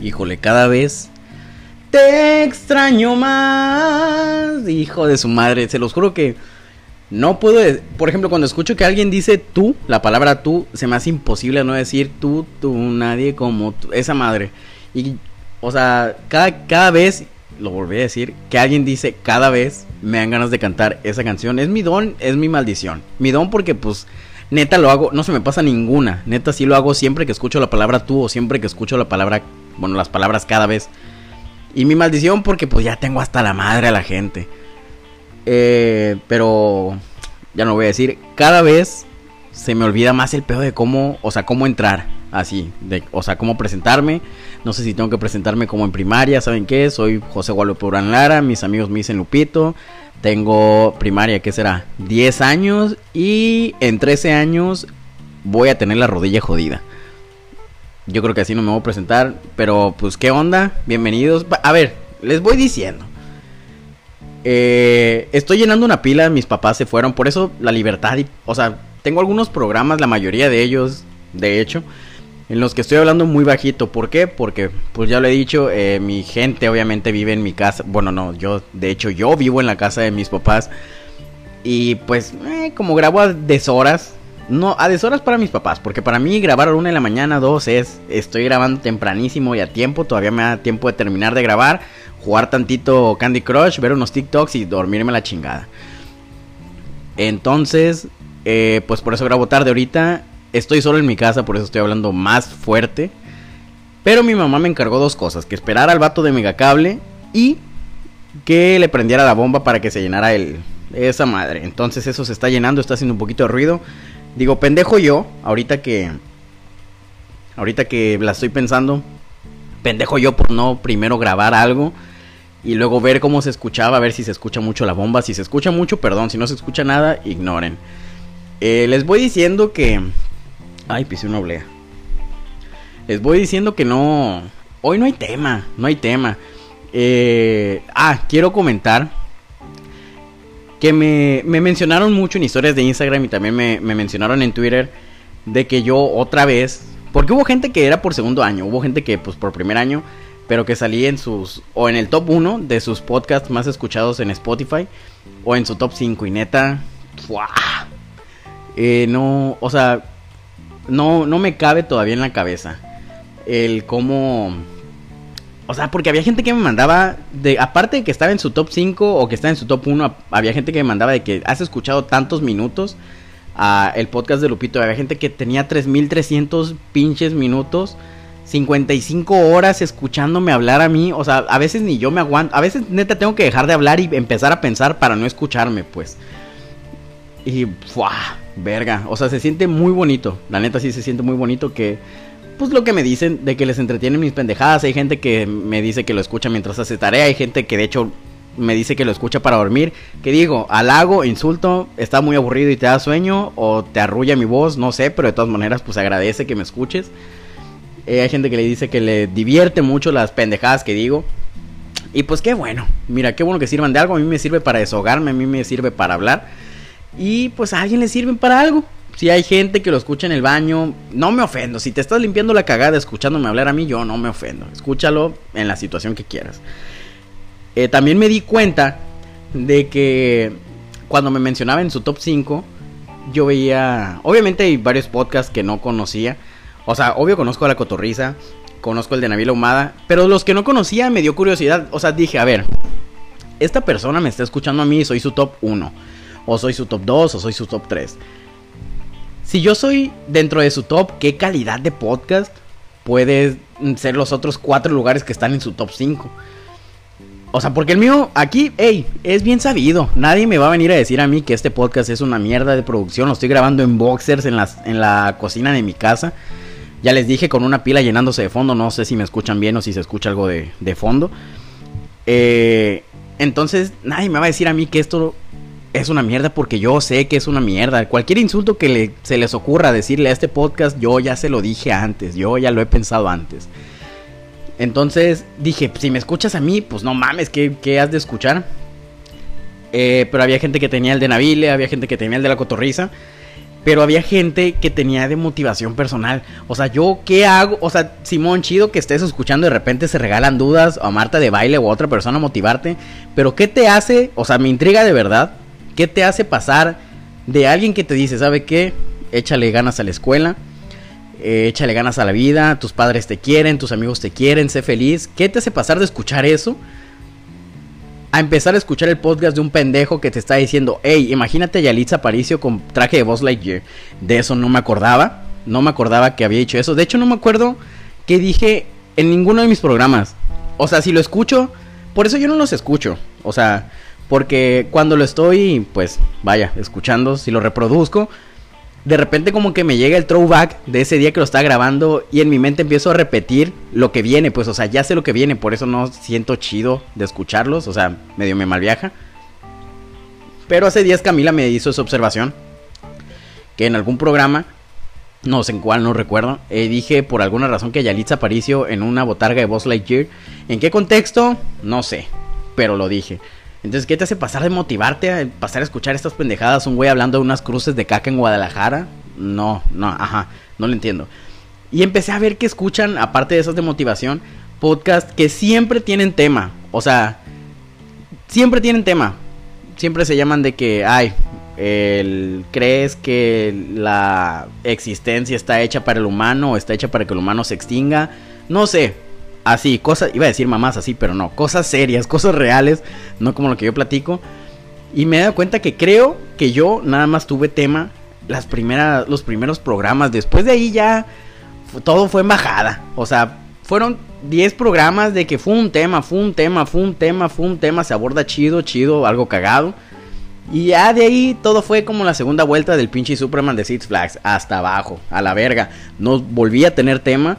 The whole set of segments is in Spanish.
Híjole, cada vez te extraño más. Hijo de su madre, se los juro que no puedo. Por ejemplo, cuando escucho que alguien dice tú, la palabra tú, se me hace imposible no decir tú, nadie como tú, esa madre. Y, o sea, cada vez, lo volví a decir, que alguien dice cada vez, me dan ganas de cantar esa canción. Es mi don, es mi maldición. Mi don porque, pues, neta lo hago, no se me pasa ninguna. Neta sí lo hago siempre que escucho la palabra tú o siempre que escucho la palabra, bueno, las palabras cada vez. Y mi maldición porque pues ya tengo hasta la madre a la gente. Pero ya no voy a decir. Cada vez se me olvida más el pedo de cómo, o sea, cómo entrar. Así, o sea, cómo presentarme. No sé si tengo que presentarme como en primaria. ¿Saben qué? Soy José Guadalupe Urán Lara. Mis amigos me dicen Lupito. Tengo primaria, ¿qué será? 10 años. Y en 13 años voy a tener la rodilla jodida. Yo creo que así no me voy a presentar. Pero pues qué onda, bienvenidos. A ver, les voy diciendo. Estoy llenando una pila. Mis papás se fueron, por eso la libertad. O sea, tengo algunos programas, la mayoría de ellos, de hecho, en los que estoy hablando muy bajito. ¿Por qué? Porque, pues ya lo he dicho, mi gente obviamente vive en mi casa. Bueno, no, yo vivo en la casa de mis papás. Y pues, como grabo a deshoras. No, a deshoras para mis papás, porque para mí grabar a 1 de la mañana, 2 estoy grabando tempranísimo y a tiempo, todavía me da tiempo de terminar de grabar, jugar tantito Candy Crush, ver unos TikToks y dormirme la chingada. Entonces, pues por eso grabo tarde ahorita, estoy solo en mi casa, por eso estoy hablando más fuerte. Pero mi mamá me encargó 2 cosas, que esperara al vato de Megacable y que le prendiera la bomba para que se llenara esa madre. Entonces eso se está llenando, está haciendo un poquito de ruido. Digo, pendejo yo, ahorita que la estoy pensando, pendejo yo por no primero grabar algo y luego ver cómo se escuchaba, a ver si se escucha mucho la bomba. Si se escucha mucho, perdón, si no se escucha nada, ignoren. Les voy diciendo que... Ay, pisé una oblea. Les voy diciendo que no... Hoy no hay tema. Quiero comentar que me mencionaron mucho en historias de Instagram y también me mencionaron en Twitter de que yo otra vez, porque hubo gente que era por segundo año, hubo gente que pues por primer año, pero que salí en en el top 1 de sus podcasts más escuchados en Spotify o en su top 5 y neta, no, o sea, no me cabe todavía en la cabeza el cómo... O sea, porque había gente que me mandaba, aparte de que estaba en su top 5 o que estaba en su top 1, había gente que me mandaba de que has escuchado tantos minutos el podcast de Lupito. Había gente que tenía 3,300 pinches minutos, 55 horas escuchándome hablar a mí. O sea, a veces ni yo me aguanto. A veces neta tengo que dejar de hablar y empezar a pensar para no escucharme, pues. Y, verga. O sea, se siente muy bonito. La neta sí se siente muy bonito que... Pues lo que me dicen de que les entretienen mis pendejadas. Hay gente que me dice que lo escucha mientras hace tarea. Hay gente que de hecho me dice que lo escucha para dormir. Que digo, halago, insulto, está muy aburrido y te da sueño o te arrulla mi voz, no sé, pero de todas maneras pues agradece que me escuches. Hay gente que le dice que le divierte mucho las pendejadas que digo. Y pues qué bueno, mira, qué bueno que sirvan de algo. A mí me sirve para desahogarme, a mí me sirve para hablar. Y pues a alguien le sirven para algo. Si hay gente que lo escucha en el baño, no me ofendo. Si te estás limpiando la cagada escuchándome hablar a mí, yo no me ofendo. Escúchalo en la situación que quieras. También me di cuenta de que cuando me mencionaba en su top 5, yo veía... Obviamente hay varios podcasts que no conocía. O sea, obvio conozco a La Cotorrisa, conozco el de Nabila Humada, pero los que no conocía me dio curiosidad. O sea, dije, a ver, esta persona me está escuchando a mí, soy su top 1, o soy su top 2, o soy su top 3. Si yo soy dentro de su top, ¿qué calidad de podcast puede ser los otros 4 lugares que están en su top 5? O sea, porque el mío aquí, es bien sabido. Nadie me va a venir a decir a mí que este podcast es una mierda de producción. Lo estoy grabando en boxers en la cocina de mi casa. Ya les dije, con una pila llenándose de fondo. No sé si me escuchan bien o si se escucha algo de fondo. Entonces, nadie me va a decir a mí que esto... es una mierda porque yo sé que es una mierda. Cualquier insulto que se les ocurra decirle a este podcast, yo ya se lo dije antes. Yo ya lo he pensado antes. Entonces dije, si me escuchas a mí, pues no mames, ¿qué has de escuchar? Pero había gente que tenía el de Nabile, había gente que tenía el de La Cotorrisa. pero había gente que tenía de motivación personal. O sea, ¿yo qué hago? O sea, Simón, chido que estés escuchando, de repente se regalan dudas, o a Marta de Baile o a otra persona motivarte, pero ¿qué te hace? O sea, me intriga de verdad, ¿qué te hace pasar de alguien que te dice, ¿sabe qué? Échale ganas a la escuela, échale ganas a la vida, tus padres te quieren, tus amigos te quieren, sé feliz. ¿Qué te hace pasar de escuchar eso a empezar a escuchar el podcast de un pendejo que te está diciendo, hey, imagínate a Yalitza Aparicio con traje de Buzz Lightyear? De eso no me acordaba que había dicho eso. De hecho, no me acuerdo que dije en ninguno de mis programas. O sea, si lo escucho, por eso yo no los escucho. O sea, porque cuando lo estoy, pues, vaya, escuchando, si lo reproduzco, de repente como que me llega el throwback de ese día que lo estaba grabando y en mi mente empiezo a repetir lo que viene, pues, o sea, ya sé lo que viene, por eso no siento chido de escucharlos, o sea, medio me malviaja. Pero hace días Camila me hizo esa observación, que en algún programa, no sé en cuál, no recuerdo, dije por alguna razón que Yalitza Aparicio en una botarga de Buzz Lightyear. ¿En qué contexto? No sé, pero lo dije. Entonces, ¿qué te hace pasar de motivarte a pasar a escuchar estas pendejadas? Un güey hablando de unas cruces de caca en Guadalajara. No lo entiendo. Y empecé a ver que escuchan, aparte de esas de motivación, podcasts que siempre tienen tema. O sea, siempre tienen tema. Siempre se llaman de que, ¿crees que la existencia está hecha para el humano o está hecha para que el humano se extinga? No sé. Así, cosas, iba a decir mamás así, pero no, cosas serias, cosas reales, no como lo que yo platico. Y me he dado cuenta que creo que yo nada más tuve tema los primeros programas. Después de ahí ya todo fue en bajada. O sea, fueron 10 programas de que fue un tema, se aborda chido, algo cagado. Y ya de ahí todo fue como la segunda vuelta del pinche Superman de Six Flags, hasta abajo, a la verga. No volví a tener tema.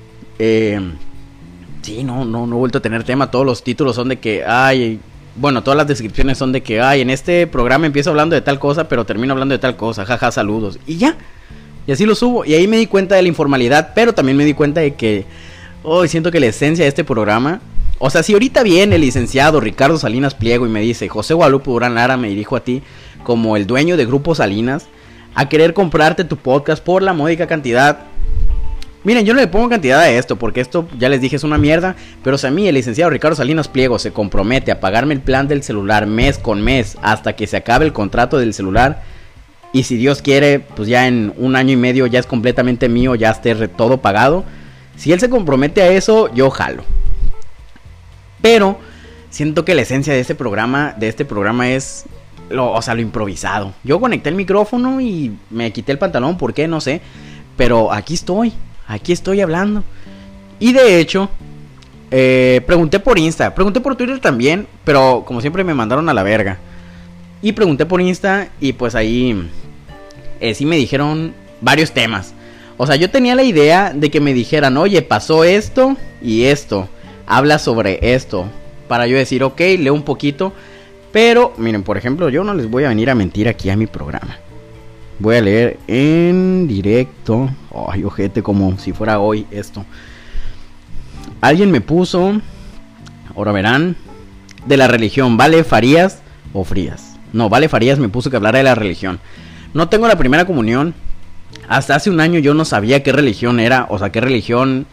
Sí, no he vuelto a tener tema. Todos los títulos son de que, bueno, todas las descripciones son de que, en este programa empiezo hablando de tal cosa, pero termino hablando de tal cosa, jaja, saludos. Y ya, y así lo subo. Y ahí me di cuenta de la informalidad, pero también me di cuenta de que, siento que la esencia de este programa, o sea, si ahorita viene el licenciado Ricardo Salinas Pliego y me dice, José Guadalupe Durán Lara, me dirijo a ti, como el dueño de Grupo Salinas, a querer comprarte tu podcast por la módica cantidad. Miren, yo no le pongo cantidad a esto, porque esto, ya les dije, es una mierda. Pero si a mí el licenciado Ricardo Salinas Pliego se compromete a pagarme el plan del celular mes con mes hasta que se acabe el contrato del celular, y si Dios quiere, pues ya en 1 año y medio ya es completamente mío, ya esté todo pagado. Si él se compromete a eso, yo jalo. Pero siento que la esencia de este programa es lo improvisado. Yo conecté el micrófono y me quité el pantalón, ¿por qué? No sé. Pero aquí estoy hablando. Y de hecho, pregunté por Insta, pregunté por Twitter también, pero como siempre me mandaron a la verga. Y pregunté por Insta y pues ahí sí me dijeron varios temas. O sea, yo tenía la idea de que me dijeran, oye, pasó esto y esto, habla sobre esto, para yo decir, ok, leo un poquito. Pero miren, por ejemplo, yo no les voy a venir a mentir aquí a mi programa. Voy a leer en directo. Ay, ojete, como si fuera hoy esto. Alguien me puso, ahora verán, de la religión. ¿Vale Farías o Frías? No, Vale Farías me puso que hablara de la religión. No tengo la primera comunión. Hasta hace un año yo no sabía qué religión era. O sea, qué religión...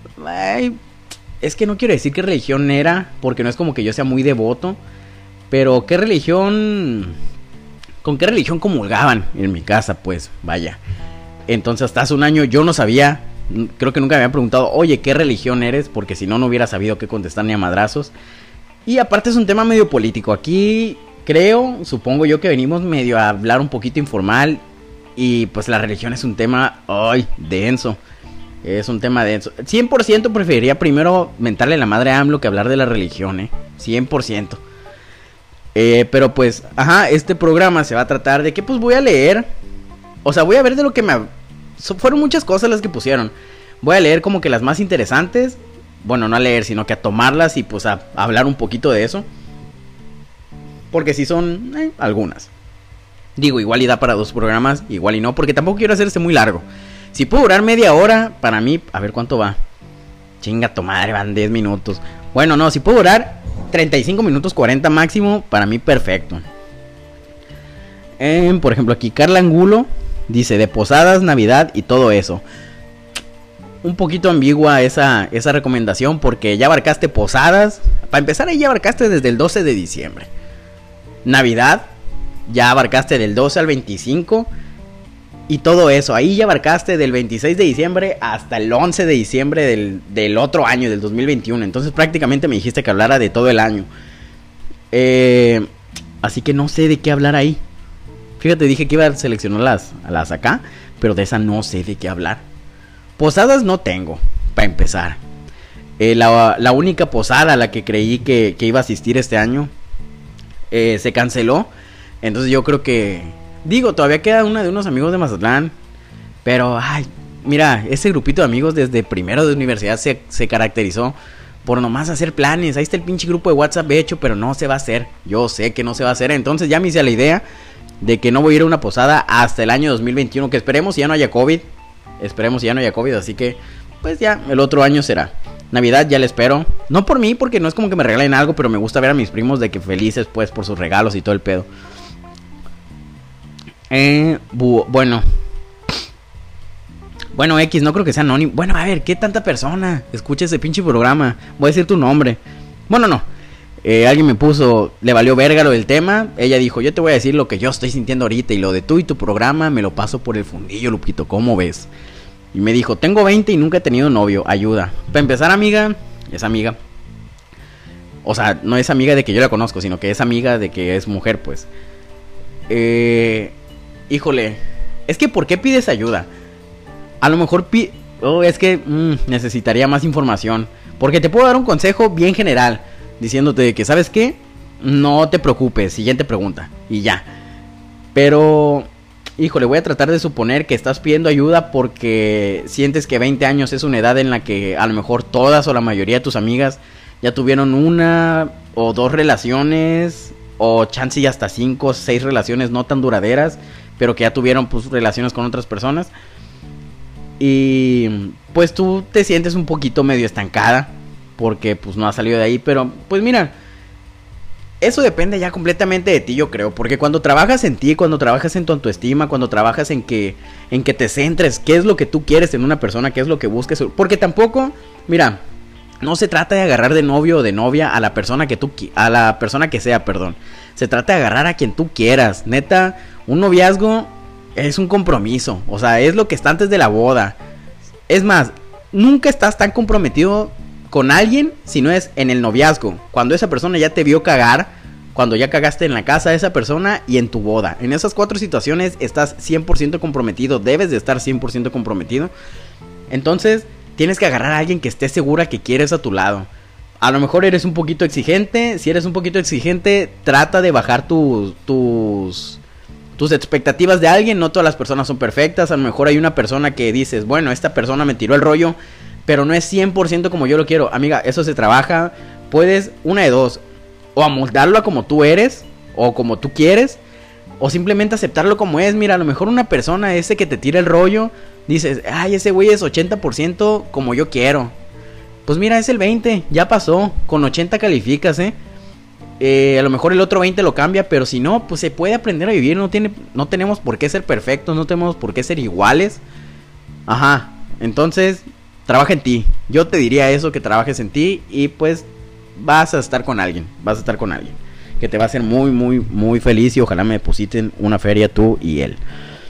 es que no quiero decir qué religión era, porque no es como que yo sea muy devoto. Pero qué religión... ¿Con qué religión comulgaban en mi casa? Pues, vaya. Entonces, hasta hace un año yo no sabía. Creo que nunca me habían preguntado, oye, ¿qué religión eres? Porque si no, no hubiera sabido qué contestar ni a madrazos. Y aparte es un tema medio político. Aquí supongo yo que venimos medio a hablar un poquito informal. Y pues la religión es un tema, denso. Es un tema denso. 100% preferiría primero mentarle la madre a AMLO que hablar de la religión, 100%. Pero pues, este programa se va a tratar de que pues voy a leer. O sea, voy a ver de lo que fueron muchas cosas las que pusieron. Voy a leer como que las más interesantes. Bueno, no a leer, sino que a tomarlas y pues a hablar un poquito de eso. Porque sí son algunas. Digo, igual y da para 2 programas, igual y no, porque tampoco quiero hacerse muy largo. Si puedo durar media hora, para mí, a ver cuánto va. Chinga tu madre, van 10 minutos. Bueno, no, si puedo durar 35 minutos 40 máximo, para mí perfecto. Por ejemplo, aquí Carla Angulo Dice, de posadas, Navidad y todo eso. Un poquito ambigua esa recomendación, porque ya abarcaste posadas. Para empezar, ahí ya abarcaste desde el 12 de diciembre. Navidad, ya abarcaste del 12 al 25. Y todo eso, ahí ya abarcaste del 26 de diciembre hasta el 11 de diciembre del otro año, del 2021. Entonces prácticamente me dijiste que hablara de todo el año. Así que no sé de qué hablar ahí. Fíjate, dije que iba a seleccionar las acá, pero de esa no sé de qué hablar. Posadas no tengo, para empezar. La única posada a la que creí que iba a asistir este año se canceló. Entonces yo creo que... Digo, todavía queda una de unos amigos de Mazatlán. Pero, ay, mira, ese grupito de amigos desde primero de universidad se caracterizó por nomás hacer planes. Ahí está el pinche grupo de WhatsApp hecho, pero no se va a hacer. Yo sé que no se va a hacer. Entonces ya me hice la idea de que no voy a ir a una posada hasta el año 2021. Que esperemos si ya no haya COVID. Esperemos si ya no haya COVID. Así que, pues ya, el otro año será. Navidad ya le espero. No por mí, porque no es como que me regalen algo, pero me gusta ver a mis primos de que felices, pues, por sus regalos y todo el pedo. Bueno, X, no creo que sea anónimo. Bueno, a ver, ¿qué tanta persona escucha ese pinche programa? Voy a decir tu nombre. Bueno, no. Alguien me puso, le valió verga lo del tema. Ella dijo, yo te voy a decir lo que yo estoy sintiendo ahorita. Y lo de tú y tu programa me lo paso por el fundillo, Lupito, ¿cómo ves? Y me dijo, tengo 20 y nunca he tenido novio, ayuda. Para empezar, amiga, es amiga. O sea, no es amiga de que yo la conozco, sino que es amiga de que es mujer, pues. Híjole, es que ¿por qué pides ayuda? A lo mejor es que necesitaría más información. Porque te puedo dar un consejo bien general, diciéndote que, ¿sabes qué? No te preocupes, siguiente pregunta, y ya. Pero, híjole, voy a tratar de suponer que estás pidiendo ayuda porque sientes que 20 años es una edad en la que a lo mejor todas o la mayoría de tus amigas ya tuvieron una o dos relaciones, o chance y hasta 5 o 6 relaciones no tan duraderas, pero que ya tuvieron pues relaciones con otras personas. Y pues tú te sientes un poquito medio estancada porque pues no has salido de ahí. Pero pues mira, eso depende ya completamente de ti, yo creo. Porque cuando trabajas en ti, cuando trabajas en tu autoestima, cuando trabajas en que te centres, qué es lo que tú quieres en una persona, qué es lo que busques. Porque tampoco, mira, no se trata de agarrar de novio o de novia a la persona que sea, perdón. Se trata de agarrar a quien tú quieras. Neta, un noviazgo es un compromiso. O sea, es lo que está antes de la boda. Es más, nunca estás tan comprometido con alguien si no es en el noviazgo. Cuando esa persona ya te vio cagar, cuando ya cagaste en la casa de esa persona y en tu boda. En esas 4 situaciones estás 100% comprometido. Debes de estar 100% comprometido. Entonces tienes que agarrar a alguien que esté segura que quieres a tu lado. A lo mejor eres un poquito exigente. Si eres un poquito exigente, trata de bajar tus expectativas de alguien. No todas las personas son perfectas. A lo mejor hay una persona que dices, bueno, esta persona me tiró el rollo, pero no es 100% como yo lo quiero. Amiga, eso se trabaja. Puedes, una de dos, o amoldarlo a como tú eres, o como tú quieres, o simplemente aceptarlo como es. Mira, a lo mejor una persona, ese que te tira el rollo, dices, ay, ese güey es 80% como yo quiero. Pues mira, es el 20, ya pasó, con 80 calificas, a lo mejor el otro 20 lo cambia, pero si no, pues se puede aprender a vivir. No tenemos por qué ser perfectos, no tenemos por qué ser iguales. Ajá, entonces, trabaja en ti. Yo te diría eso, que trabajes en ti y pues vas a estar con alguien, que te va a hacer muy, muy, muy feliz y ojalá me depositen una feria tú y él.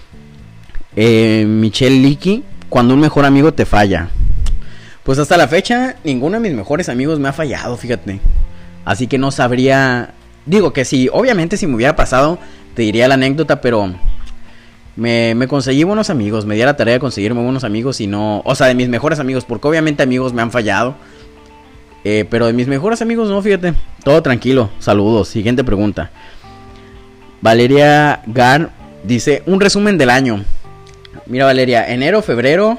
Michelle Licky, cuando un mejor amigo te falla. Pues hasta la fecha, ninguno de mis mejores amigos me ha fallado, fíjate. Así que no sabría... Digo que sí, obviamente si me hubiera pasado, te diría la anécdota, pero... Me conseguí buenos amigos, me di a la tarea de conseguirme buenos amigos y no... O sea, de mis mejores amigos, porque obviamente amigos me han fallado. Pero de mis mejores amigos no, fíjate. Todo tranquilo, saludos. Siguiente pregunta. Valeria Gar dice, un resumen del año. Mira, Valeria, enero, febrero...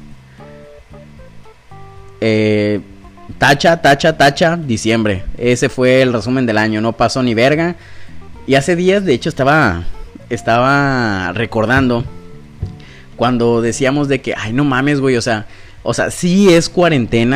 tacha, diciembre. Ese fue el resumen del año, no pasó ni verga. Y hace días, de hecho, estaba recordando cuando decíamos de que, ay, no mames, güey, o sea, sí es cuarentena,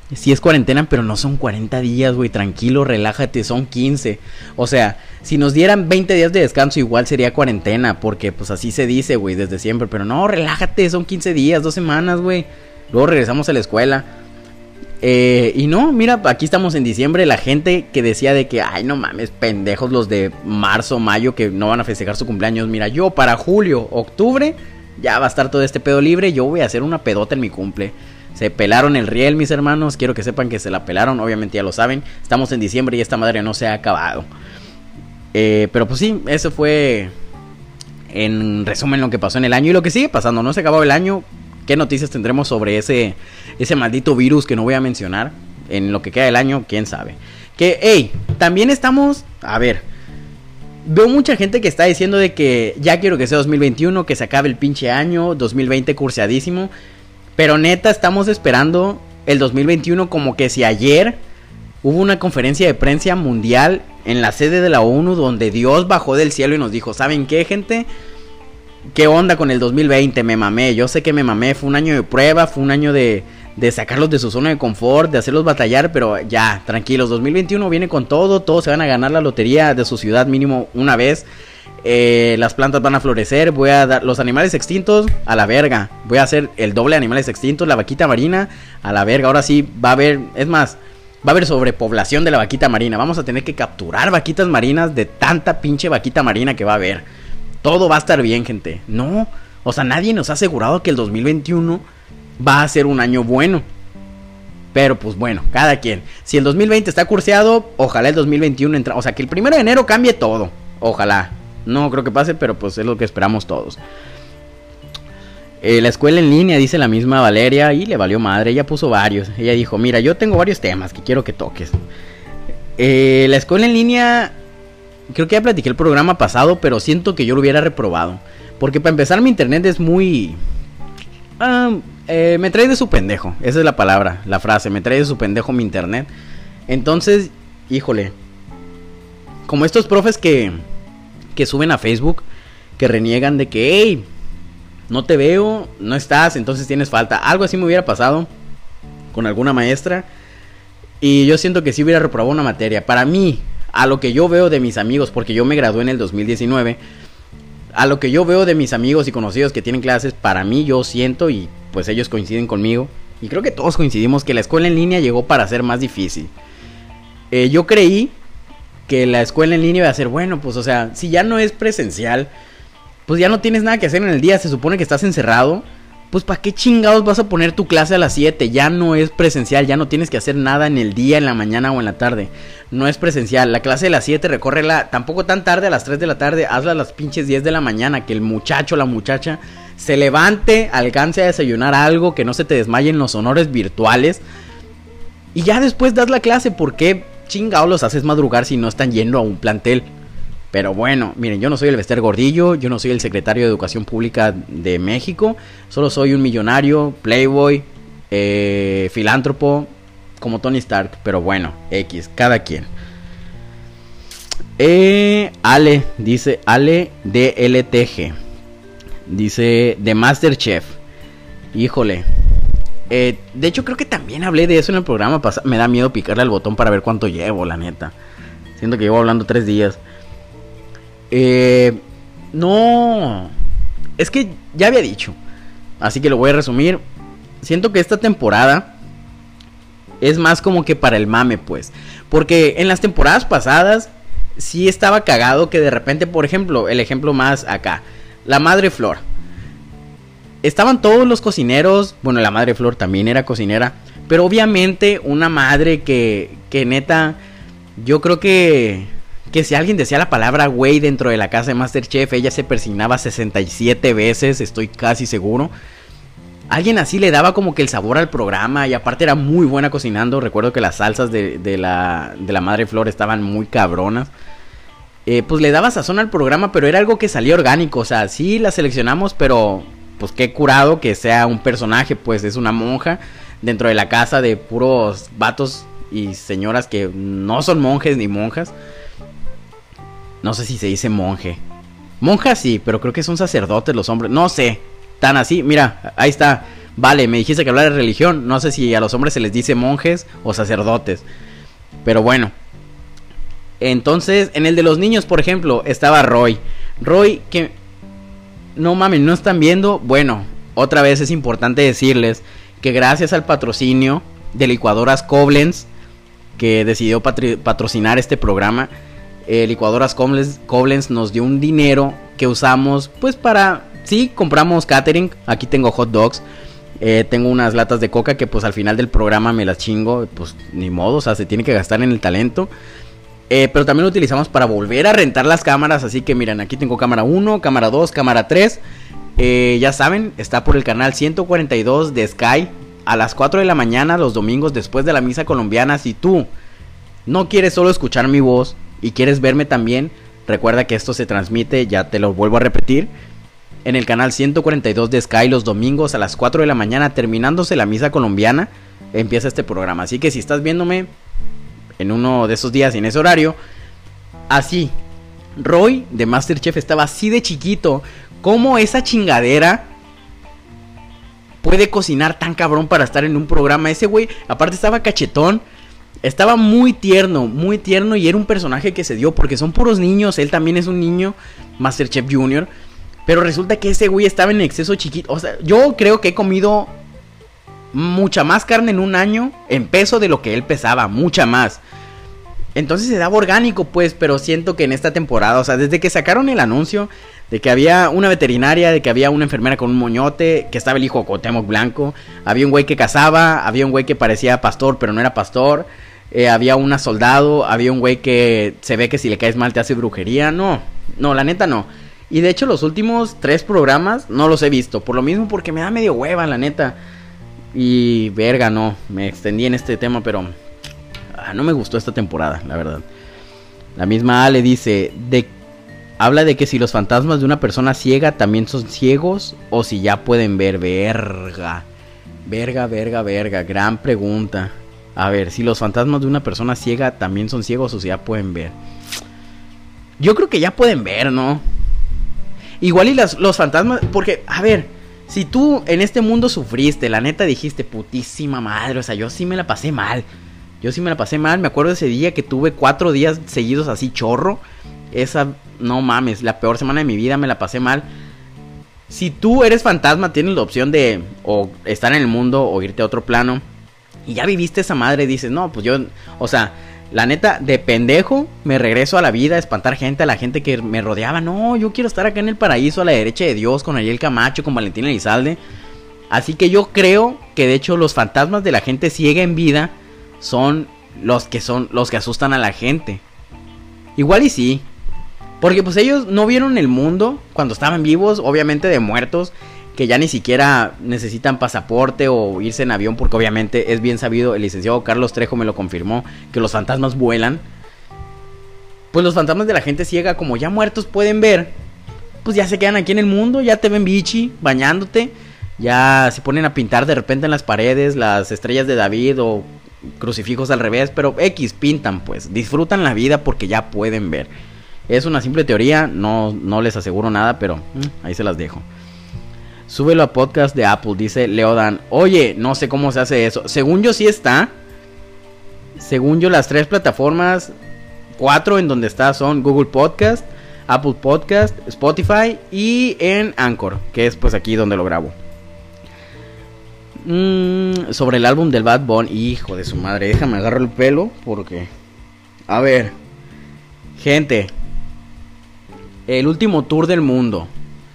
Sí es cuarentena, pero no son 40 días, güey. Tranquilo, relájate, son 15. O sea, si nos dieran 20 días de descanso, igual sería cuarentena. Porque pues así se dice, güey, desde siempre. Pero no, relájate, son 15 días, 2 semanas, güey. Luego regresamos a la escuela. Y no, mira, aquí estamos en diciembre. La gente que decía de que, ay, no mames, pendejos los de marzo, mayo, que no van a festejar su cumpleaños. Mira, yo para julio, octubre, ya va a estar todo este pedo libre. Yo voy a hacer una pedota en mi cumple. Se pelaron el riel, mis hermanos. Quiero que sepan que se la pelaron. Obviamente ya lo saben. Estamos en diciembre y esta madre no se ha acabado. Pero pues sí, eso fue en resumen lo que pasó en el año. Y lo que sigue pasando, no se acabó el año. ¿Qué noticias tendremos sobre ese maldito virus que no voy a mencionar? En lo que queda del año, quién sabe. Que, hey, también estamos... A ver, veo mucha gente que está diciendo de que ya quiero que sea 2021, que se acabe el pinche año, 2020 curseadísimo. Pero neta, estamos esperando el 2021 como que si ayer hubo una conferencia de prensa mundial en la sede de la ONU donde Dios bajó del cielo y nos dijo, ¿saben qué, gente? ¿Qué onda con el 2020? Me mamé, yo sé que me mamé, fue un año de prueba, fue un año de sacarlos de su zona de confort, de hacerlos batallar, pero ya, tranquilos, 2021 viene con todo, todos se van a ganar la lotería de su ciudad mínimo una vez. Las plantas van a florecer, voy a dar los animales extintos a la verga, voy a hacer el doble de animales extintos, la vaquita marina a la verga, ahora sí va a haber, es más, va a haber sobrepoblación de la vaquita marina, vamos a tener que capturar vaquitas marinas de tanta pinche vaquita marina que va a haber, todo va a estar bien, gente, no, o sea, nadie nos ha asegurado que el 2021 va a ser un año bueno. Pero pues bueno, cada quien. Si el 2020 está curseado, ojalá el 2021 entra. O sea, que el 1 de enero cambie todo. Ojalá. No creo que pase, pero pues es lo que esperamos todos. La escuela en línea, dice la misma Valeria, y le valió madre. Ella puso varios. Ella dijo, mira, yo tengo varios temas que quiero que toques. La escuela en línea, creo que ya platiqué el programa pasado, pero siento que yo lo hubiera reprobado. Porque para empezar mi internet es muy... me trae de su pendejo. Esa es la palabra, la frase. Me trae de su pendejo mi internet. Entonces, híjole, como estos profes que suben a Facebook, que reniegan de que, hey, no te veo, no estás, entonces tienes falta. Algo así me hubiera pasado con alguna maestra. Y yo siento que sí hubiera reprobado una materia. Para mí, a lo que yo veo de mis amigos, porque yo me gradué en el 2019, a lo que yo veo de mis amigos y conocidos que tienen clases, para mí yo siento, y pues ellos coinciden conmigo, y creo que todos coincidimos, que la escuela en línea llegó para ser más difícil. Yo creí que la escuela en línea iba a ser, bueno, pues o sea, si ya no es presencial, pues ya no tienes nada que hacer en el día, se supone que estás encerrado, pues ¿para qué chingados vas a poner tu clase a las 7? Ya no es presencial, ya no tienes que hacer nada en el día, en la mañana o en la tarde. No es presencial, la clase de las 7, recórrela, tampoco tan tarde, a las 3 de la tarde, hazla a las pinches 10 de la mañana, que el muchacho o la muchacha se levante, alcance a desayunar algo, que no se te desmayen los honores virtuales, y ya después das la clase. ¿Por qué chingados los haces madrugar si no están yendo a un plantel? Pero bueno, miren, yo no soy el Bester Gordillo, yo no soy el secretario de Educación Pública de México, solo soy un millonario, playboy, filántropo, como Tony Stark, pero bueno, X, cada quien. Ale, dice, Ale DLTG, dice, de Masterchef, híjole. De hecho creo que también hablé de eso en el programa pasado, me da miedo picarle al botón para ver cuánto llevo, la neta. Siento que llevo hablando 3 días. No, es que ya había dicho, así que lo voy a resumir. Siento que esta temporada es más como que para el mame, pues, porque en las temporadas pasadas sí estaba cagado que de repente, por ejemplo, el ejemplo más acá, la Madre Flor, estaban todos los cocineros, bueno, la Madre Flor también era cocinera, pero obviamente una madre que neta, yo creo que si alguien decía la palabra güey dentro de la casa de Masterchef, ella se persignaba 67 veces, estoy casi seguro. Alguien así le daba como que el sabor al programa, y aparte era muy buena cocinando. Recuerdo que las salsas de la Madre Flor estaban muy cabronas. Pues le daba sazón al programa, pero era algo que salía orgánico. O sea, sí la seleccionamos, pero pues qué curado que sea un personaje, pues es una monja dentro de la casa de puros vatos y señoras que no son monjes ni monjas. No sé si se dice monje. Monja sí, pero creo que son sacerdotes los hombres. No sé, tan así. Mira, ahí está. Vale, me dijiste que hablar de religión. No sé si a los hombres se les dice monjes o sacerdotes. Pero bueno. Entonces, en el de los niños, por ejemplo, estaba Roy. Roy, que... No mames, ¿no están viendo? Bueno, otra vez es importante decirles que gracias al patrocinio de licuadoras Koblenz, que decidió patrocinar este programa, licuadoras Koblenz nos dio un dinero que usamos pues para... Sí, compramos catering. Aquí tengo hot dogs. Tengo unas latas de coca que pues al final del programa me las chingo. Pues ni modo, o sea, se tiene que gastar en el talento. Pero también lo utilizamos para volver a rentar las cámaras. Así que miren, aquí tengo cámara 1, cámara 2, cámara 3. Ya saben, está por el canal 142 de Sky. A las 4 de la mañana los domingos después de la misa colombiana. Si tú no quieres solo escuchar mi voz y quieres verme también, recuerda que esto se transmite, ya te lo vuelvo a repetir, en el canal 142 de Sky los domingos a las 4 de la mañana, terminándose la misa colombiana, empieza este programa. Así que si estás viéndome en uno de esos días y en ese horario, así, Roy de MasterChef estaba así de chiquito. ¿Cómo esa chingadera puede cocinar tan cabrón para estar en un programa? Ese güey, aparte estaba cachetón, estaba muy tierno y era un personaje que se dio porque son puros niños. Él también es un niño, MasterChef Junior. Pero resulta que ese güey estaba en exceso chiquito. O sea, yo creo que he comido mucha más carne en un año en peso de lo que él pesaba, mucha más. Entonces se daba orgánico pues, pero siento que en esta temporada, o sea, desde que sacaron el anuncio de que había una veterinaria, de que había una enfermera con un moñote, que estaba el hijo de Cuauhtémoc Blanco, había un güey que cazaba, había un güey que parecía pastor pero no era pastor, había una soldado, había un güey que se ve que si le caes mal te hace brujería. No, la neta no. Y de hecho los últimos 3 programas no los he visto, por lo mismo, porque me da medio hueva, la neta. Y verga, no, me extendí en este tema, pero no me gustó esta temporada, la verdad. La misma Ale dice, habla de que si los fantasmas de una persona ciega también son ciegos o si ya pueden ver. Verga, gran pregunta. A ver, si los fantasmas de una persona ciega también son ciegos o si ya pueden ver. Yo creo que ya pueden ver, ¿no? Igual y los fantasmas, porque, a ver, si tú en este mundo sufriste, la neta dijiste, putísima madre, o sea, yo sí me la pasé mal. Me acuerdo de ese día que tuve 4 días seguidos así chorro. Esa, no mames, la peor semana de mi vida, me la pasé mal. Si tú eres fantasma, tienes la opción de o estar en el mundo o irte a otro plano. Y ya viviste esa madre, dices, no, pues yo, o sea, la neta, de pendejo, me regreso a la vida a espantar gente, a la gente que me rodeaba. No, yo quiero estar acá en el paraíso, a la derecha de Dios, con Ariel Camacho, con Valentina Elizalde. Así que yo creo que de hecho los fantasmas de la gente ciega en vida son los que asustan a la gente. Igual y sí, porque pues ellos no vieron el mundo cuando estaban vivos, obviamente de muertos, que ya ni siquiera necesitan pasaporte o irse en avión, porque obviamente es bien sabido, el licenciado Carlos Trejo me lo confirmó, que los fantasmas vuelan. Pues los fantasmas de la gente ciega, como ya muertos pueden ver, pues ya se quedan aquí en el mundo, ya te ven bichi, bañándote, ya se ponen a pintar de repente en las paredes las estrellas de David o crucifijos al revés, pero X pintan pues, disfrutan la vida porque ya pueden ver. Es una simple teoría, no les aseguro nada, pero ahí se las dejo. Súbelo a podcast de Apple, dice Leodan. Oye, no sé cómo se hace eso. Según yo sí está. Según yo las 3 plataformas, 4 en donde está son Google Podcast, Apple Podcast, Spotify y en Anchor, que es pues aquí donde lo grabo. Sobre el álbum del Bad Bunny, hijo de su madre, déjame agarrar el pelo porque... A ver, gente, el último tour del mundo.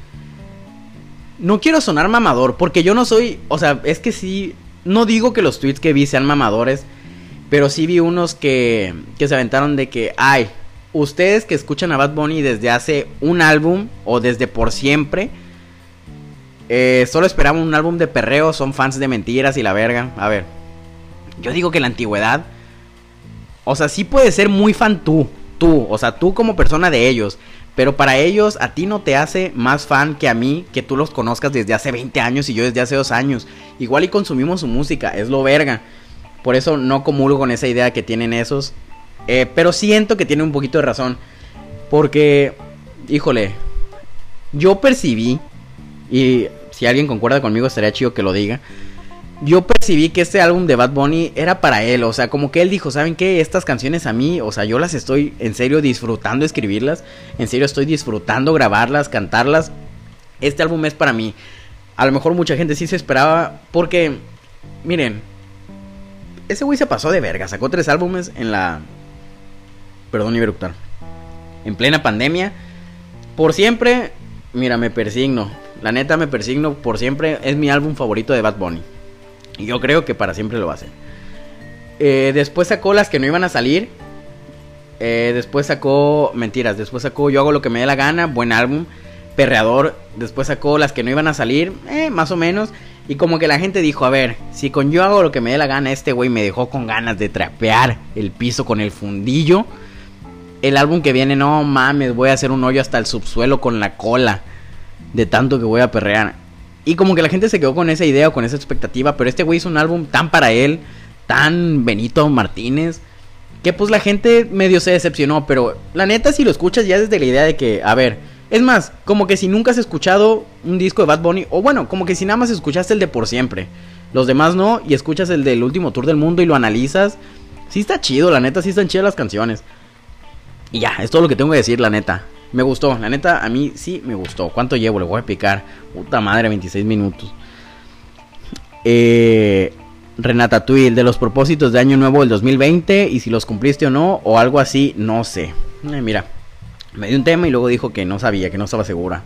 No quiero sonar mamador, porque yo no soy... O sea, es que sí... No digo que los tweets que vi sean mamadores, pero sí vi unos que se aventaron de que... Ay, ustedes que escuchan a Bad Bunny desde hace un álbum o desde por siempre... solo esperaban un álbum de perreo, son fans de mentiras y la verga. A ver, yo digo que la antigüedad... O sea, sí puedes ser muy fan tú, o sea, tú como persona de ellos... Pero para ellos, a ti no te hace más fan que a mí, que tú los conozcas desde hace 20 años y yo desde hace 2 años. Igual y consumimos su música, es lo verga. Por eso no comulgo con esa idea que tienen esos. Pero siento que tienen un poquito de razón. Porque, híjole, yo percibí, y Si alguien concuerda conmigo, estaría chido que lo diga. Yo percibí que este álbum de Bad Bunny era para él, o sea, como que él dijo, ¿saben qué? Estas canciones a mí, o sea, yo las estoy en serio disfrutando escribirlas, en serio estoy disfrutando grabarlas, cantarlas. Este álbum es para mí. A lo mejor mucha gente sí se esperaba, porque, miren, ese güey se pasó de verga, sacó 3 álbumes en la... Perdón, iba a eructar. En plena pandemia. Por siempre, mira, me persigno. La neta, me persigno por siempre. Es mi álbum favorito de Bad Bunny. Y yo creo que para siempre lo va a ser. Después sacó las que no iban a salir. Después sacó... Mentiras. Después sacó Yo hago lo que me dé la gana. Buen álbum. Perreador. Después sacó las que no iban a salir. Más o menos. Y como que la gente dijo, a ver, si con Yo hago lo que me dé la gana, este güey me dejó con ganas de trapear el piso con el fundillo. El álbum que viene, no mames, voy a hacer un hoyo hasta el subsuelo con la cola. De tanto que voy a perrear. Y como que la gente se quedó con esa idea o con esa expectativa. Pero este güey hizo un álbum tan para él, tan Benito Martínez, que pues la gente medio se decepcionó. Pero la neta, si lo escuchas ya desde la idea de que, a ver, es más, como que si nunca has escuchado un disco de Bad Bunny, o bueno, como que si nada más escuchaste el de Por Siempre, los demás no, y escuchas el del Último Tour del Mundo y lo analizas, sí está chido, la neta, sí están chidas las canciones. Y ya, es todo lo que tengo que decir, la neta. Me gustó, la neta, a mí sí me gustó. ¿Cuánto llevo? Le voy a picar. Puta madre, 26 minutos. Renata Twill, de los propósitos de año nuevo del 2020, y si los cumpliste o no, o algo así, no sé. Mira, me dio un tema y luego dijo que no sabía, que no estaba segura.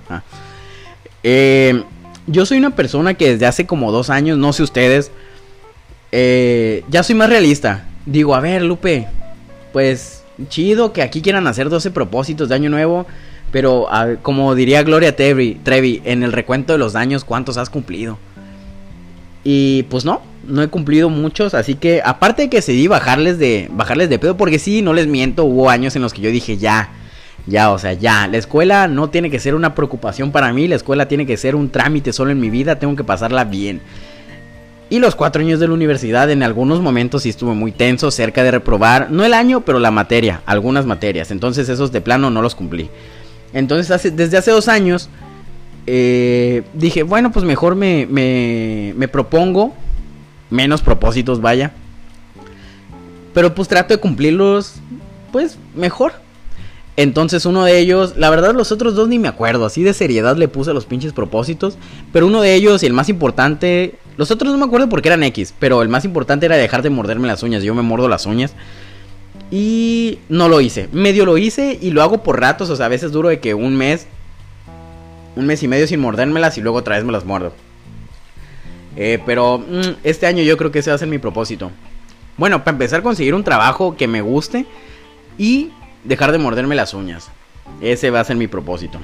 Yo soy una persona que desde hace como 2 años, no sé ustedes, ya soy más realista. Digo, a ver, Lupe, pues... chido que aquí quieran hacer 12 propósitos de año nuevo, pero como diría Gloria Trevi, en el recuento de los años, ¿cuántos has cumplido? Y pues no he cumplido muchos, así que aparte de que decidí bajarles de pedo, porque sí, no les miento, hubo años en los que yo dije ya, o sea, ya, la escuela no tiene que ser una preocupación para mí, la escuela tiene que ser un trámite solo en mi vida, tengo que pasarla bien. Y los 4 años de la universidad, en algunos momentos sí estuve muy tenso, cerca de reprobar, no el año, pero la materia, algunas materias. Entonces esos de plano no los cumplí. Entonces desde hace 2 años dije, bueno, pues mejor me propongo menos propósitos, vaya. Pero pues trato de cumplirlos, pues mejor. Entonces uno de ellos, la verdad los otros 2 ni me acuerdo, así de seriedad le puse los pinches propósitos. Pero uno de ellos y el más importante, los otros no me acuerdo porque eran X, pero el más importante era dejar de morderme las uñas. Yo me mordo las uñas y no lo hice, medio lo hice y lo hago por ratos, o sea, a veces duro de que un mes y medio sin mordérmelas y luego otra vez me las muerdo. Pero este año yo creo que ese va a ser mi propósito. Bueno, para empezar, conseguir un trabajo que me guste y... dejar de morderme las uñas. Ese va a ser mi propósito.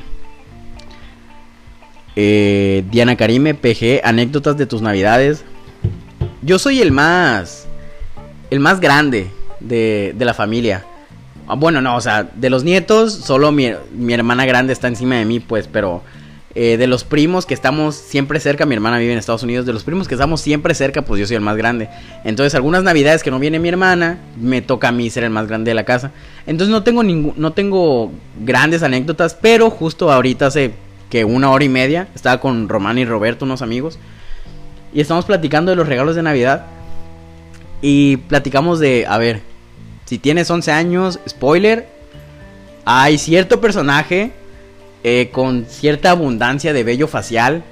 Diana Karime, PG, anécdotas de tus navidades. Yo soy el más grande de la familia. Bueno, no, o sea, de los nietos, solo mi hermana grande está encima de mí, pues, pero... de los primos que estamos siempre cerca, mi hermana vive en Estados Unidos, de los primos que estamos siempre cerca, pues yo soy el más grande. Entonces algunas navidades que no viene mi hermana, me toca a mí ser el más grande de la casa. Entonces no tengo grandes anécdotas, pero justo ahorita hace que 1 hora y media estaba con Román y Roberto, unos amigos, y estamos platicando de los regalos de Navidad. Y platicamos de, a ver, si tienes 11 años, spoiler, hay cierto personaje con cierta abundancia de vello facial.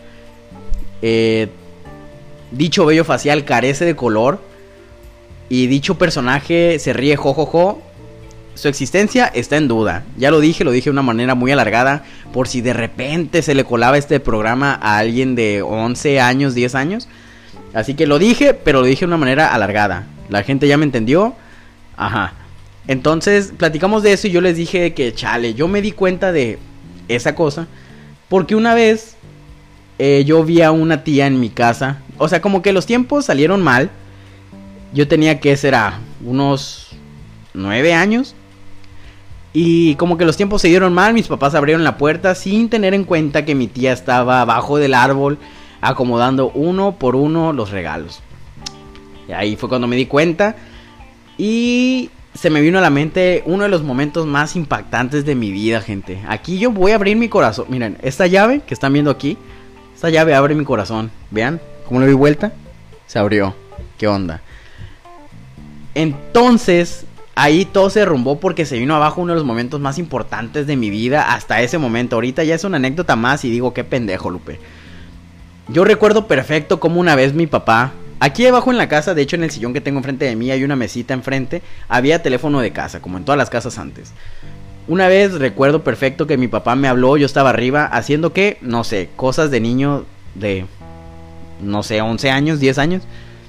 Dicho vello facial carece de color. Y dicho personaje se ríe jojojo. Su existencia está en duda. Ya lo dije de una manera muy alargada, por si de repente se le colaba este programa a alguien de 11 años, 10 años. Así que lo dije, pero lo dije de una manera alargada. La gente ya me entendió. Ajá. Entonces platicamos de eso y yo les dije que chale, yo me di cuenta de esa cosa porque una vez yo vi a una tía en mi casa. O sea, como que los tiempos salieron mal. Yo tenía que será unos 9 años. Y como que los tiempos se dieron mal. Mis papás abrieron la puerta sin tener en cuenta que mi tía estaba abajo del árbol acomodando uno por uno los regalos. Y ahí fue cuando me di cuenta. Y se me vino a la mente uno de los momentos más impactantes de mi vida, gente. Aquí yo voy a abrir mi corazón. Miren, esta llave que están viendo aquí Esta llave abre mi corazón. Vean, cómo le doy vuelta. Se abrió. ¿Qué onda? Entonces, ahí todo se derrumbó porque se vino abajo uno de los momentos más importantes de mi vida hasta ese momento. Ahorita ya es una anécdota más y digo, qué pendejo, Lupe. Yo recuerdo perfecto como una vez mi papá, aquí abajo en la casa, de hecho en el sillón que tengo enfrente de mí hay una mesita enfrente, había teléfono de casa, como en todas las casas antes. Una vez recuerdo perfecto que mi papá me habló, yo estaba arriba haciendo que, no sé, cosas de niño de, no sé, 11 años, 10 años.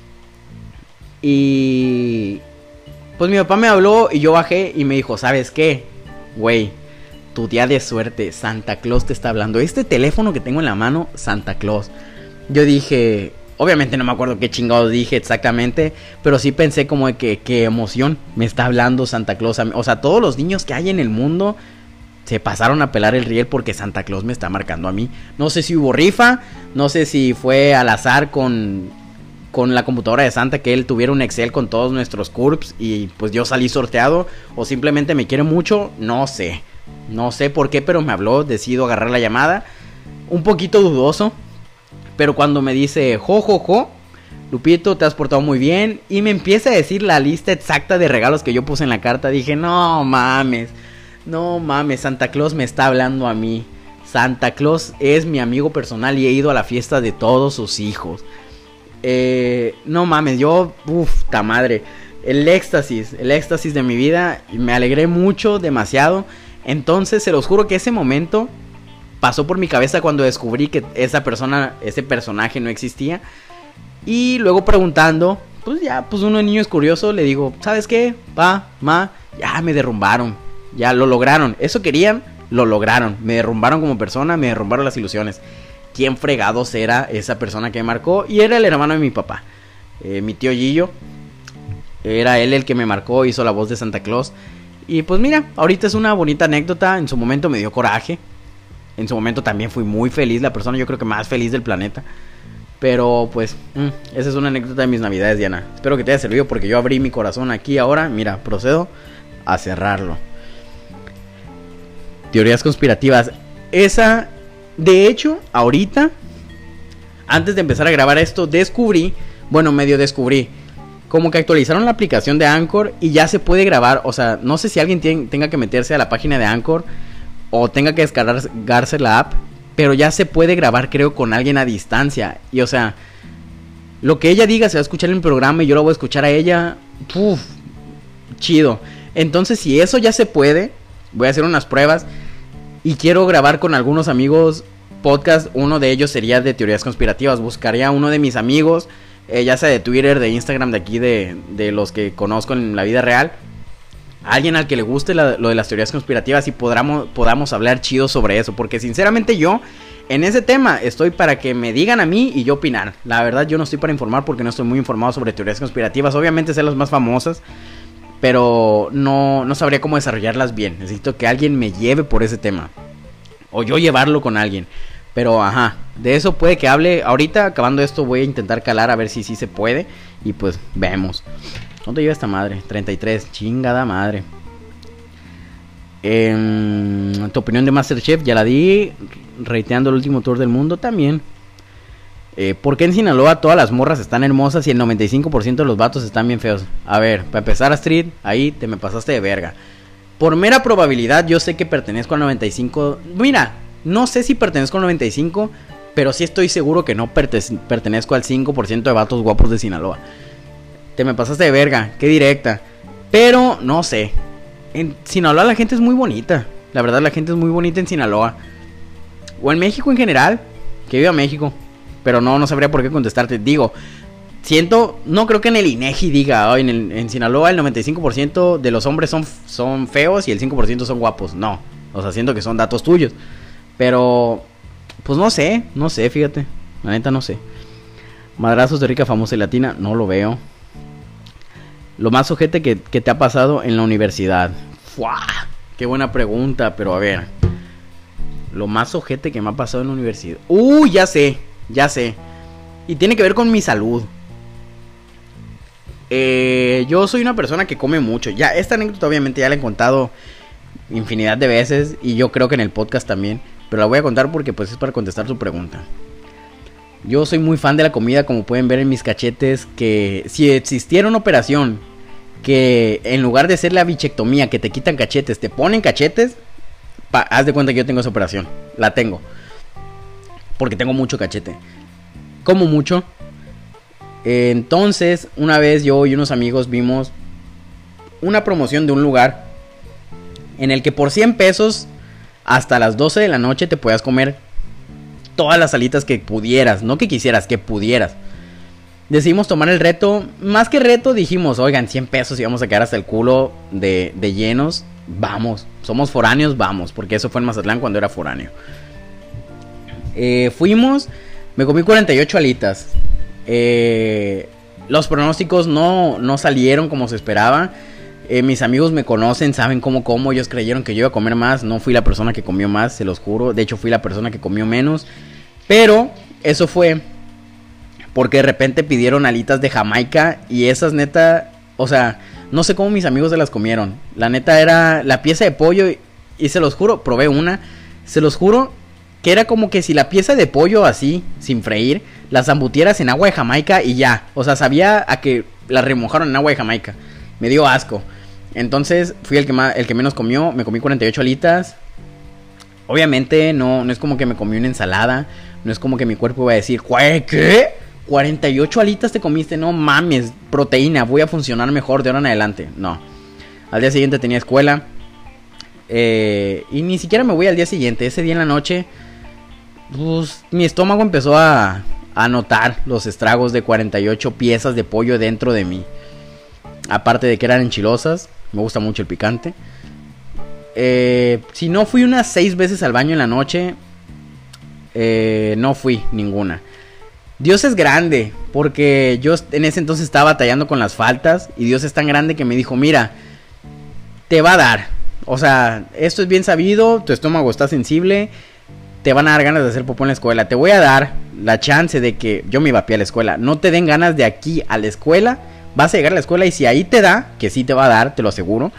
Y pues mi papá me habló y yo bajé y me dijo, ¿sabes qué? Güey, tu día de suerte, Santa Claus te está hablando. Este teléfono que tengo en la mano, Santa Claus. Yo dije, obviamente no me acuerdo qué chingados dije exactamente, pero sí pensé como de que qué emoción, me está hablando Santa Claus. O sea, todos los niños que hay en el mundo se pasaron a pelar el riel porque Santa Claus me está marcando a mí. No sé si hubo rifa, no sé si fue al azar con la computadora de Santa, que él tuviera un Excel con todos nuestros CURPS y pues yo salí sorteado, o simplemente me quiere mucho, no sé por qué, pero me habló, decido agarrar la llamada, un poquito dudoso, pero cuando me dice, Lupito, te has portado muy bien, y me empieza a decir la lista exacta de regalos que yo puse en la carta, dije, no mames, Santa Claus me está hablando a mí, Santa Claus es mi amigo personal y he ido a la fiesta de todos sus hijos. No mames, yo, ta madre, el éxtasis de mi vida, me alegré mucho, demasiado. Entonces se los juro que ese momento pasó por mi cabeza cuando descubrí que ese personaje no existía. Y luego preguntando, pues uno de niño es curioso, le digo, ¿sabes qué? Ya me derrumbaron, ya lo lograron, eso querían, lo lograron, me derrumbaron como persona, me derrumbaron las ilusiones. ¿Quién fregados era esa persona que me marcó? Y era el hermano de mi papá, mi tío Gillo. Era él el que me marcó, hizo la voz de Santa Claus. Y pues mira, ahorita es una bonita anécdota. En su momento me dio coraje. En su momento también fui muy feliz, la persona yo creo que más feliz del planeta. Pero pues, esa es una anécdota de mis navidades, Diana. Espero que te haya servido porque yo abrí mi corazón aquí ahora. Mira, procedo a cerrarlo. Teorías conspirativas. De hecho, ahorita, antes de empezar a grabar esto, medio descubrí, como que actualizaron la aplicación de Anchor y ya se puede grabar. O sea, no sé si alguien tenga que meterse a la página de Anchor o tenga que descargarse la app, pero ya se puede grabar, creo, con alguien a distancia. Y o sea, lo que ella diga se va a escuchar en el programa y yo lo voy a escuchar a ella. Chido. Entonces, si eso ya se puede, voy a hacer unas pruebas. Y quiero grabar con algunos amigos podcast. Uno de ellos sería de teorías conspirativas. Buscaría a uno de mis amigos, ya sea de Twitter, de Instagram, de aquí, de los que conozco en la vida real. Alguien al que le guste lo de las teorías conspirativas y podamos hablar chido sobre eso. Porque sinceramente yo, en ese tema, estoy para que me digan a mí y yo opinar. La verdad yo no estoy para informar porque no estoy muy informado sobre teorías conspirativas. Obviamente sé las más famosas, pero no sabría cómo desarrollarlas bien. Necesito que alguien me lleve por ese tema, o yo llevarlo con alguien. Pero de eso puede que hable. Ahorita acabando esto voy a intentar calar a ver si sí se puede. Y pues vemos. ¿Cuánto lleva esta madre? 33, chingada madre. Tu opinión de Masterchef ya la di. Reiteando el último tour del mundo también. ¿Por qué en Sinaloa todas las morras están hermosas y el 95% de los vatos están bien feos? A ver, para empezar, Astrid, ahí te me pasaste de verga. Por mera probabilidad, yo sé que pertenezco al 95. Mira, no sé si pertenezco al 95, pero sí estoy seguro que no pertenezco al 5% de vatos guapos de Sinaloa. Te me pasaste de verga, qué directa. Pero no sé. En Sinaloa la gente es muy bonita. La verdad, la gente es muy bonita en Sinaloa. O en México en general. Que viva México. Pero no sabría por qué contestarte. Digo, no creo que en el INEGI diga, en Sinaloa el 95% de los hombres son feos y el 5% son guapos. No, o sea, siento que son datos tuyos. Pero, pues no sé, fíjate. La neta no sé. Madrazos de rica, famosa y latina, no lo veo. Lo más ojete que te ha pasado en la universidad. ¡Fua! Qué buena pregunta, pero a ver. Lo más ojete que me ha pasado en la universidad. Ya sé. Y tiene que ver con mi salud. Yo soy una persona que come mucho. Ya, esta anécdota obviamente ya la he contado infinidad de veces. Y yo creo que en el podcast también. Pero la voy a contar porque pues es para contestar su pregunta. Yo soy muy fan de la comida, como pueden ver en mis cachetes, que si existiera una operación que en lugar de ser la bichectomía, que te quitan cachetes, te ponen cachetes, haz de cuenta que yo tengo esa operación. La tengo. Porque tengo mucho cachete. Como mucho. Entonces, una vez yo y unos amigos vimos una promoción de un lugar en el que por 100 pesos hasta las 12 de la noche te podías comer todas las alitas que pudieras. No que quisieras, que pudieras. Decidimos tomar el reto. Más que reto dijimos, oigan, 100 pesos y vamos a quedar hasta el culo de llenos. Vamos, somos foráneos, vamos. Porque eso fue en Mazatlán cuando era foráneo. Fuimos, me comí 48 alitas. Los pronósticos no salieron como se esperaba. Mis amigos me conocen, saben cómo como. Ellos creyeron que yo iba a comer más. No fui la persona que comió más, se los juro. De hecho fui la persona que comió menos. Pero eso fue porque de repente pidieron alitas de Jamaica. Y esas neta, o sea, no sé cómo mis amigos se las comieron. La neta era la pieza de pollo. Y se los juro, probé una. Se los juro que era como que si la pieza de pollo así, sin freír, las embutieras en agua de Jamaica y ya. O sea, sabía a que la remojaron en agua de Jamaica. Me dio asco. Entonces fui el que menos comió. Me comí 48 alitas. Obviamente no es como que me comí una ensalada. No es como que mi cuerpo iba a decir, ¿qué? 48 alitas te comiste. No mames, proteína, voy a funcionar mejor de ahora en adelante. No. Al día siguiente tenía escuela. Y ni siquiera me voy al día siguiente. Ese día en la noche, pues mi estómago empezó a notar los estragos de 48 piezas de pollo dentro de mí. Aparte de que eran enchilosas. Me gusta mucho el picante. Si no fui unas 6 veces al baño en la noche, no fui ninguna. Dios es grande, porque yo en ese entonces estaba batallando con las faltas. Y Dios es tan grande que me dijo, mira, te va a dar. O sea, esto es bien sabido, tu estómago está sensible, te van a dar ganas de hacer popó en la escuela. Te voy a dar la chance de que yo me iba a pie a la escuela. No te den ganas de aquí a la escuela. Vas a llegar a la escuela y si ahí te da, que sí te va a dar, te lo aseguro,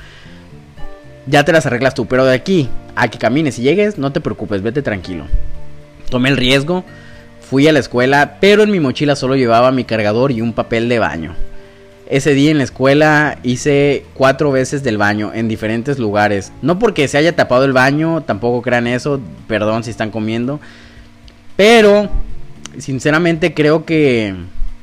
ya te las arreglas tú. Pero de aquí a que camines y llegues, no te preocupes, vete tranquilo. Tomé el riesgo, fui a la escuela, pero en mi mochila solo llevaba mi cargador y un papel de baño. Ese día en la escuela hice 4 veces del baño en diferentes lugares. No porque se haya tapado el baño, tampoco crean eso, perdón si están comiendo. Pero sinceramente creo que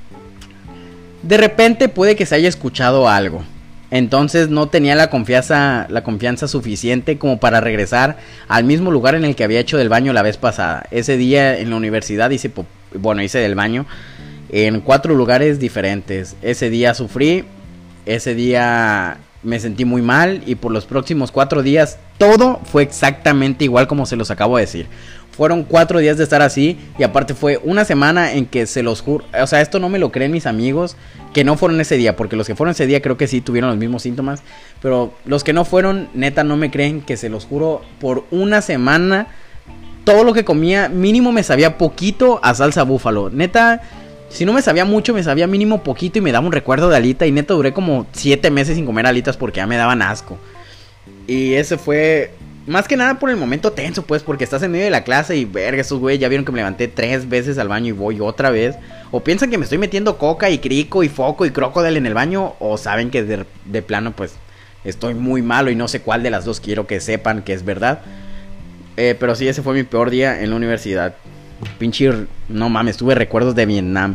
de repente puede que se haya escuchado algo. Entonces no tenía la confianza suficiente como para regresar al mismo lugar en el que había hecho del baño la vez pasada. Ese día en la universidad hice del baño en 4 lugares diferentes. Ese día sufrí, ese día me sentí muy mal y por los próximos 4 días todo fue exactamente igual como se los acabo de decir. Fueron 4 días de estar así y aparte fue una semana en que se los juro, o sea, esto no me lo creen mis amigos que no fueron ese día, porque los que fueron ese día creo que sí tuvieron los mismos síntomas, pero los que no fueron, neta no me creen que se los juro, por una semana todo lo que comía mínimo me sabía poquito a salsa búfalo, neta. Si no me sabía mucho, me sabía mínimo poquito y me daba un recuerdo de alita. Y neta duré como 7 meses sin comer alitas porque ya me daban asco. Y ese fue más que nada por el momento tenso, pues, porque estás en medio de la clase y verga, esos güeyes ya vieron que me levanté 3 veces al baño y voy otra vez. O piensan que me estoy metiendo coca y crico y foco y crocodile en el baño. O saben que de plano, pues, estoy muy malo y no sé cuál de las dos quiero que sepan que es verdad. Pero sí, ese fue mi peor día en la universidad. Pinche, no mames, tuve recuerdos de Vietnam.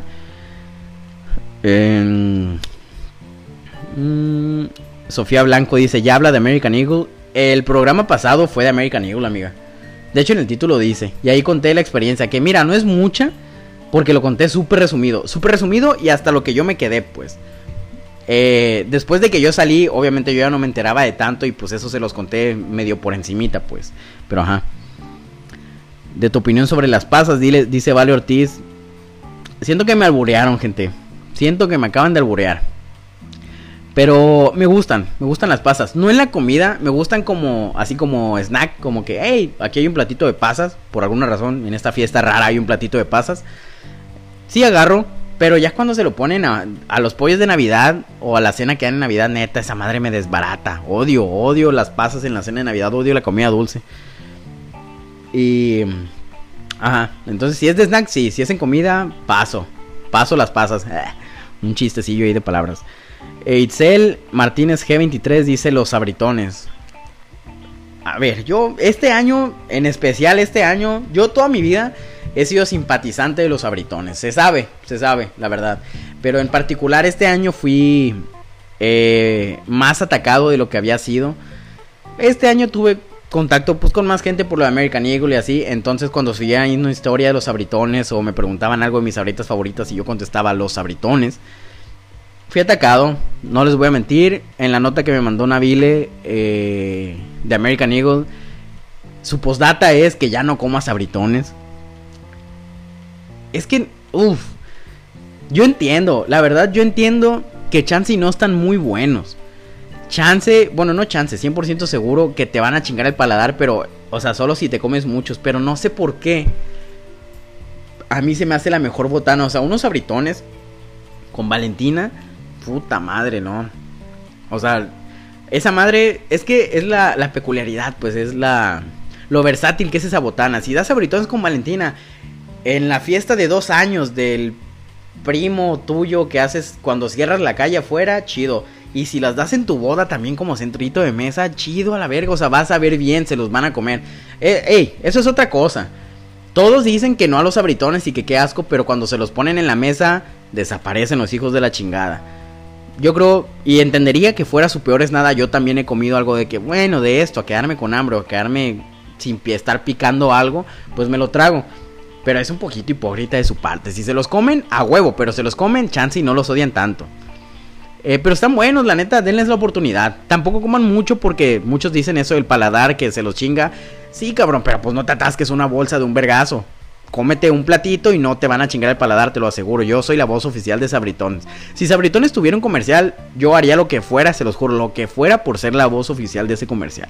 Sofía Blanco dice, ya habla de American Eagle. El programa pasado fue de American Eagle, amiga. De hecho en el título dice. Y ahí conté la experiencia, que mira, no es mucha, porque lo conté súper resumido y hasta lo que yo me quedé, pues. Después de que yo salí, obviamente yo ya no me enteraba de tanto y pues eso se los conté medio por encimita, pues. Pero ajá. De tu opinión sobre las pasas, dice Vale Ortiz. Siento que me alburearon, gente. Siento que me acaban de alburear. Pero me gustan las pasas. No en la comida, me gustan como, así como snack. Como que, hey, aquí hay un platito de pasas. Por alguna razón, en esta fiesta rara hay un platito de pasas. Sí agarro, pero ya cuando se lo ponen a los pollos de Navidad o a la cena que dan en Navidad, neta, esa madre me desbarata. Odio las pasas en la cena de Navidad, odio la comida dulce. Y Ajá, entonces si es de snack, sí. Si es en comida, paso las pasas. Un chistecillo ahí de palabras. Itzel Martínez G23 dice los sabritones. A ver, yo este año, en especial este año, yo toda mi vida he sido simpatizante de los sabritones. Se sabe, la verdad. Pero en particular este año fui más atacado de lo que había sido. Este año tuve contacto pues con más gente por lo de American Eagle y así. Entonces cuando seguía ahí una historia de los sabritones o me preguntaban algo de mis sabritas favoritas y yo contestaba los sabritones, fui atacado, no les voy a mentir. En la nota que me mandó Nabile de American Eagle, su postdata es que ya no coma sabritones. Es que, yo entiendo, la verdad yo entiendo que chance y no están muy buenos. Chance, bueno no chance, 100% seguro que te van a chingar el paladar, pero, o sea, solo si te comes muchos, pero no sé por qué. A mí se me hace la mejor botana, o sea, unos sabritones con Valentina, puta madre, ¿no? O sea, esa madre, es que es la peculiaridad, pues es lo versátil que es esa botana. Si das sabritones con Valentina en la fiesta de 2 años del primo tuyo que haces cuando cierras la calle afuera, chido. Y si las das en tu boda también como centrito de mesa, chido a la verga, o sea, vas a ver bien, se los van a comer. Ey, eso es otra cosa. Todos dicen que no a los sabritones y que qué asco, pero cuando se los ponen en la mesa, desaparecen los hijos de la chingada. Yo creo, y entendería que fuera su peor es nada, yo también he comido algo de que, bueno, de esto, a quedarme con hambre, o a quedarme sin estar picando algo, pues me lo trago. Pero es un poquito hipócrita de su parte. Si se los comen, a huevo, pero se los comen, chance y no los odian tanto. Pero están buenos, la neta, denles la oportunidad. Tampoco coman mucho porque muchos dicen eso del paladar, que se los chinga. Sí, cabrón, pero pues no te atasques una bolsa de un vergazo. Cómete un platito y no te van a chingar el paladar, te lo aseguro. Yo soy la voz oficial de Sabritones. Si Sabritones tuviera un comercial, yo haría lo que fuera, se los juro, lo que fuera por ser la voz oficial de ese comercial.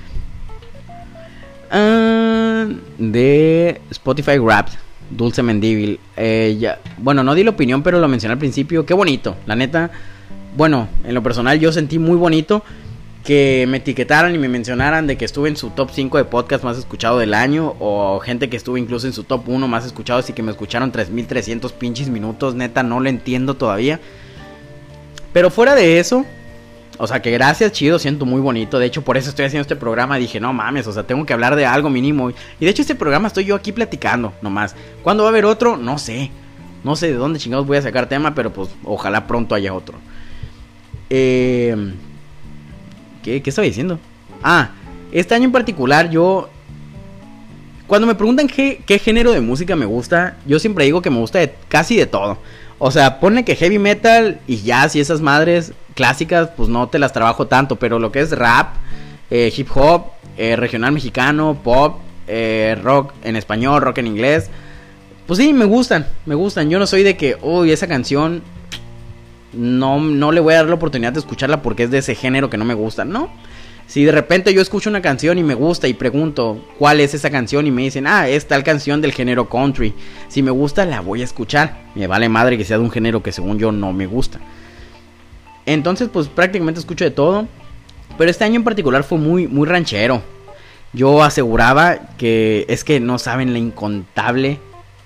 De Spotify Wrapped, Dulce Mendívil. Bueno, no di la opinión, pero lo mencioné al principio. Qué bonito, la neta. Bueno, en lo personal yo sentí muy bonito que me etiquetaran y me mencionaran de que estuve en su top 5 de podcast más escuchado del año, o gente que estuvo incluso en su top 1 más escuchados y que me escucharon 3300 pinches minutos. Neta, no lo entiendo todavía. Pero fuera de eso, o sea, que gracias, chido, siento muy bonito. De hecho, por eso estoy haciendo este programa. Dije, no mames, o sea, tengo que hablar de algo mínimo. Y de hecho, este programa estoy yo aquí platicando, nomás. ¿Cuándo va a haber otro? No sé. No sé de dónde chingados voy a sacar tema, pero pues ojalá pronto haya otro. ¿Qué estaba diciendo? Este año en particular yo, cuando me preguntan qué género de música me gusta, yo siempre digo que me gusta casi de todo. O sea, ponle que heavy metal y jazz y esas madres clásicas, pues no te las trabajo tanto. Pero lo que es rap, hip hop, regional mexicano, pop, rock en español, rock en inglés, pues sí, me gustan. Yo no soy de que, uy, esa canción no le voy a dar la oportunidad de escucharla porque es de ese género que no me gusta. No, si de repente yo escucho una canción y me gusta y pregunto cuál es esa canción y me dicen, es tal canción del género country, si me gusta la voy a escuchar. Me vale madre que sea de un género que según yo no me gusta. Entonces pues prácticamente escucho de todo. Pero este año en particular fue muy, muy ranchero. Yo aseguraba que es que no saben la incontable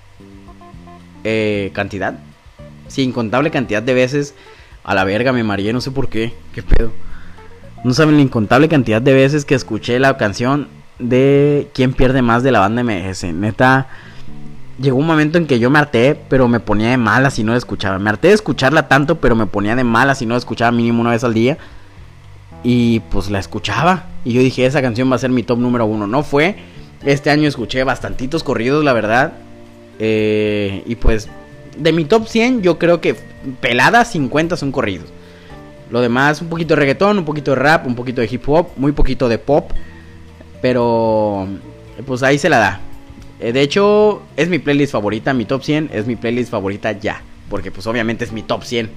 cantidad. Sí, incontable cantidad de veces. A la verga, me mareé, no sé por qué. ¿Qué pedo? No saben la incontable cantidad de veces que escuché la canción de ¿Quién pierde más? De la banda MS. Neta, llegó un momento en que yo me harté, pero me ponía de malas si no la escuchaba. Me harté de escucharla tanto, pero me ponía de malas si no la escuchaba mínimo una vez al día. Y pues la escuchaba. Y yo dije, esa canción va a ser mi top número 1. No fue. Este año escuché bastantitos corridos, la verdad. Y pues de mi top 100 yo creo que pelada 50 son corridos. Lo demás un poquito de reggaetón, un poquito de rap, un poquito de hip hop, muy poquito de pop. Pero pues ahí se la da. De hecho es mi playlist favorita, mi top 100 es mi playlist favorita ya. Porque pues obviamente es mi top 100.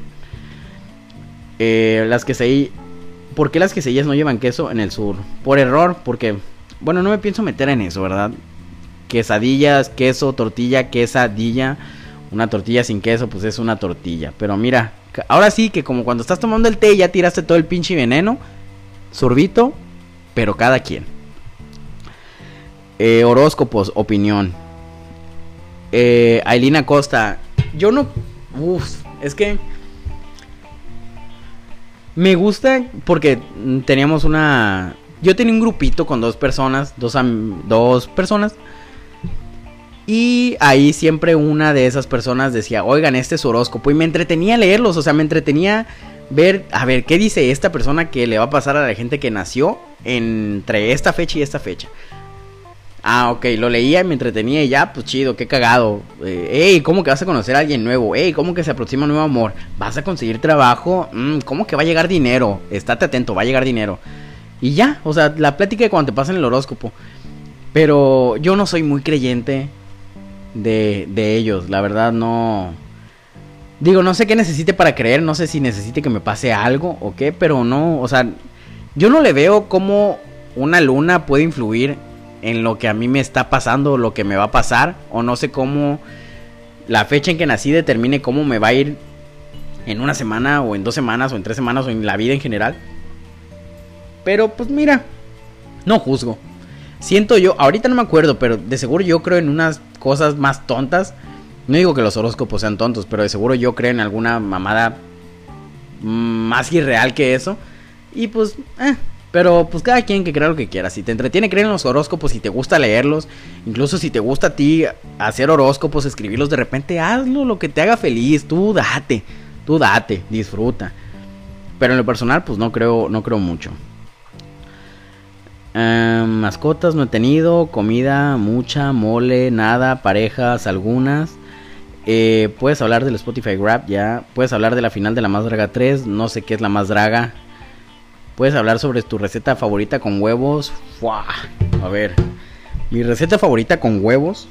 Las que seguí. ¿Por qué las quesadillas no llevan queso en el sur? Por error, porque bueno, no me pienso meter en eso, ¿verdad? Quesadillas, queso, tortilla, quesadilla. Una tortilla sin queso, pues es una tortilla. Pero mira, ahora sí que como cuando estás tomando el té y ya tiraste todo el pinche veneno. Sorbito, pero cada quien. Horóscopos, opinión. Ailina Acosta. Yo no... es que... Me gusta porque teníamos una... Yo tenía un grupito con dos personas. Dos personas. Y ahí siempre una de esas personas decía, oigan, este es su horóscopo. Y me entretenía leerlos, o sea, me entretenía ver, a ver, ¿qué dice esta persona que le va a pasar a la gente que nació entre esta fecha y esta fecha? Ah, ok, lo leía y me entretenía y ya, pues chido, qué cagado. Ey, ¿cómo que vas a conocer a alguien nuevo? Ey, ¿cómo que se aproxima un nuevo amor? ¿Vas a conseguir trabajo? ¿Cómo que va a llegar dinero? Estate atento, va a llegar dinero. Y ya, o sea, la plática de cuando te pasan el horóscopo. Pero yo no soy muy creyente de ellos, la verdad no. Digo, no sé qué necesite para creer, no sé si necesite que me pase algo o qué, pero no, o sea, yo no le veo cómo una luna puede influir en lo que a mí me está pasando, lo que me va a pasar, o no sé cómo la fecha en que nací determine cómo me va a ir en una semana, o en 2 semanas, o en 3 semanas, o en la vida en general. Pero pues mira, no juzgo. Siento yo, ahorita no me acuerdo, pero de seguro yo creo en unas cosas más tontas. No digo que los horóscopos sean tontos, pero de seguro yo creo en alguna mamada más irreal que eso. Y pues, pero pues cada quien que crea lo que quiera. Si te entretiene creer en los horóscopos, si te gusta leerlos, incluso si te gusta a ti hacer horóscopos, escribirlos de repente, hazlo, lo que te haga feliz. Tú date, disfruta. Pero en lo personal, pues no creo mucho. Mascotas no he tenido. Comida, mucha, mole, nada. Parejas, algunas. Puedes hablar del Spotify Grab, ya. Puedes hablar de la final de la Más Draga 3. No sé qué es la Más Draga. Puedes hablar sobre tu receta favorita con huevos. ¡Fua! A ver, mi receta favorita con huevos.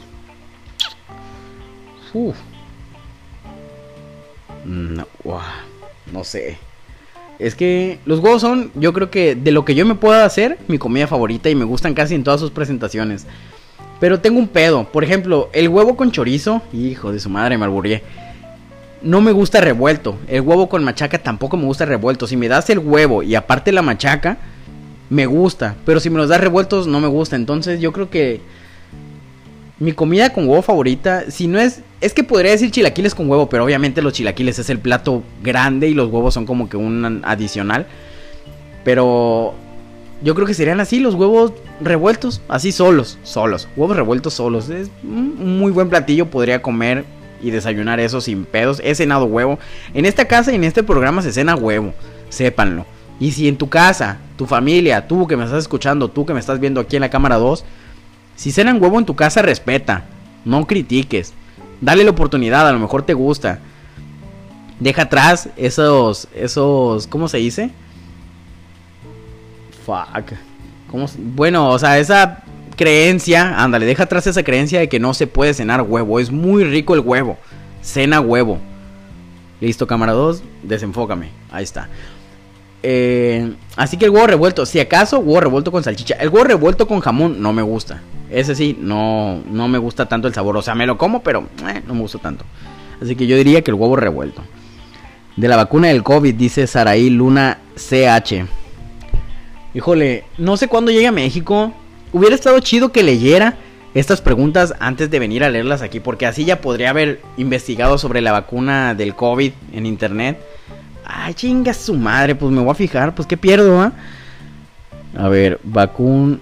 No sé. Es que los huevos son, yo creo que de lo que yo me puedo hacer, mi comida favorita, y me gustan casi en todas sus presentaciones. Pero tengo un pedo. Por ejemplo, el huevo con chorizo, hijo de su madre, me albureé. No me gusta revuelto. El huevo con machaca tampoco me gusta revuelto. Si me das el huevo y aparte la machaca, me gusta. Pero si me los das revueltos, no me gusta. Entonces yo creo que mi comida con huevo favorita, si no es... Es que podría decir chilaquiles con huevo, pero obviamente los chilaquiles es el plato grande y los huevos son como que un adicional. Pero yo creo que serían así los huevos revueltos, así solos. Huevos revueltos solos. Es un muy buen platillo, podría comer y desayunar eso sin pedos. He cenado huevo. En esta casa y en este programa se cena huevo, sépanlo. Y si en tu casa, tu familia, tú que me estás escuchando, tú que me estás viendo aquí en la cámara 2, si cenan huevo en tu casa, respeta, no critiques. Dale la oportunidad, a lo mejor te gusta. Deja atrás esos, ¿cómo se dice? Fuck. Bueno, o sea, esa creencia, ándale, deja atrás esa creencia de que no se puede cenar huevo. Es muy rico el huevo. Cena huevo. Listo, cámara 2, desenfócame. Ahí está. Así que el huevo revuelto, si acaso, huevo revuelto con salchicha. El huevo revuelto con jamón no me gusta. Ese sí, no me gusta tanto el sabor. O sea, me lo como, pero no me gusta tanto. Así que yo diría que el huevo revuelto. De la vacuna del COVID, dice Saraí Luna CH. Híjole, no sé cuándo llegue a México. Hubiera estado chido que leyera estas preguntas antes de venir a leerlas aquí, porque así ya podría haber investigado sobre la vacuna del COVID en internet. Ay, chinga su madre, pues me voy a fijar, pues qué pierdo, ¿eh? A ver, vacuna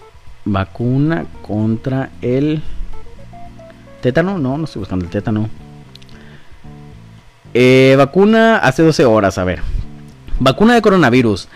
contra el tétano. No estoy buscando el tétano. Vacuna hace 12 horas, a ver. Vacuna de coronavirus.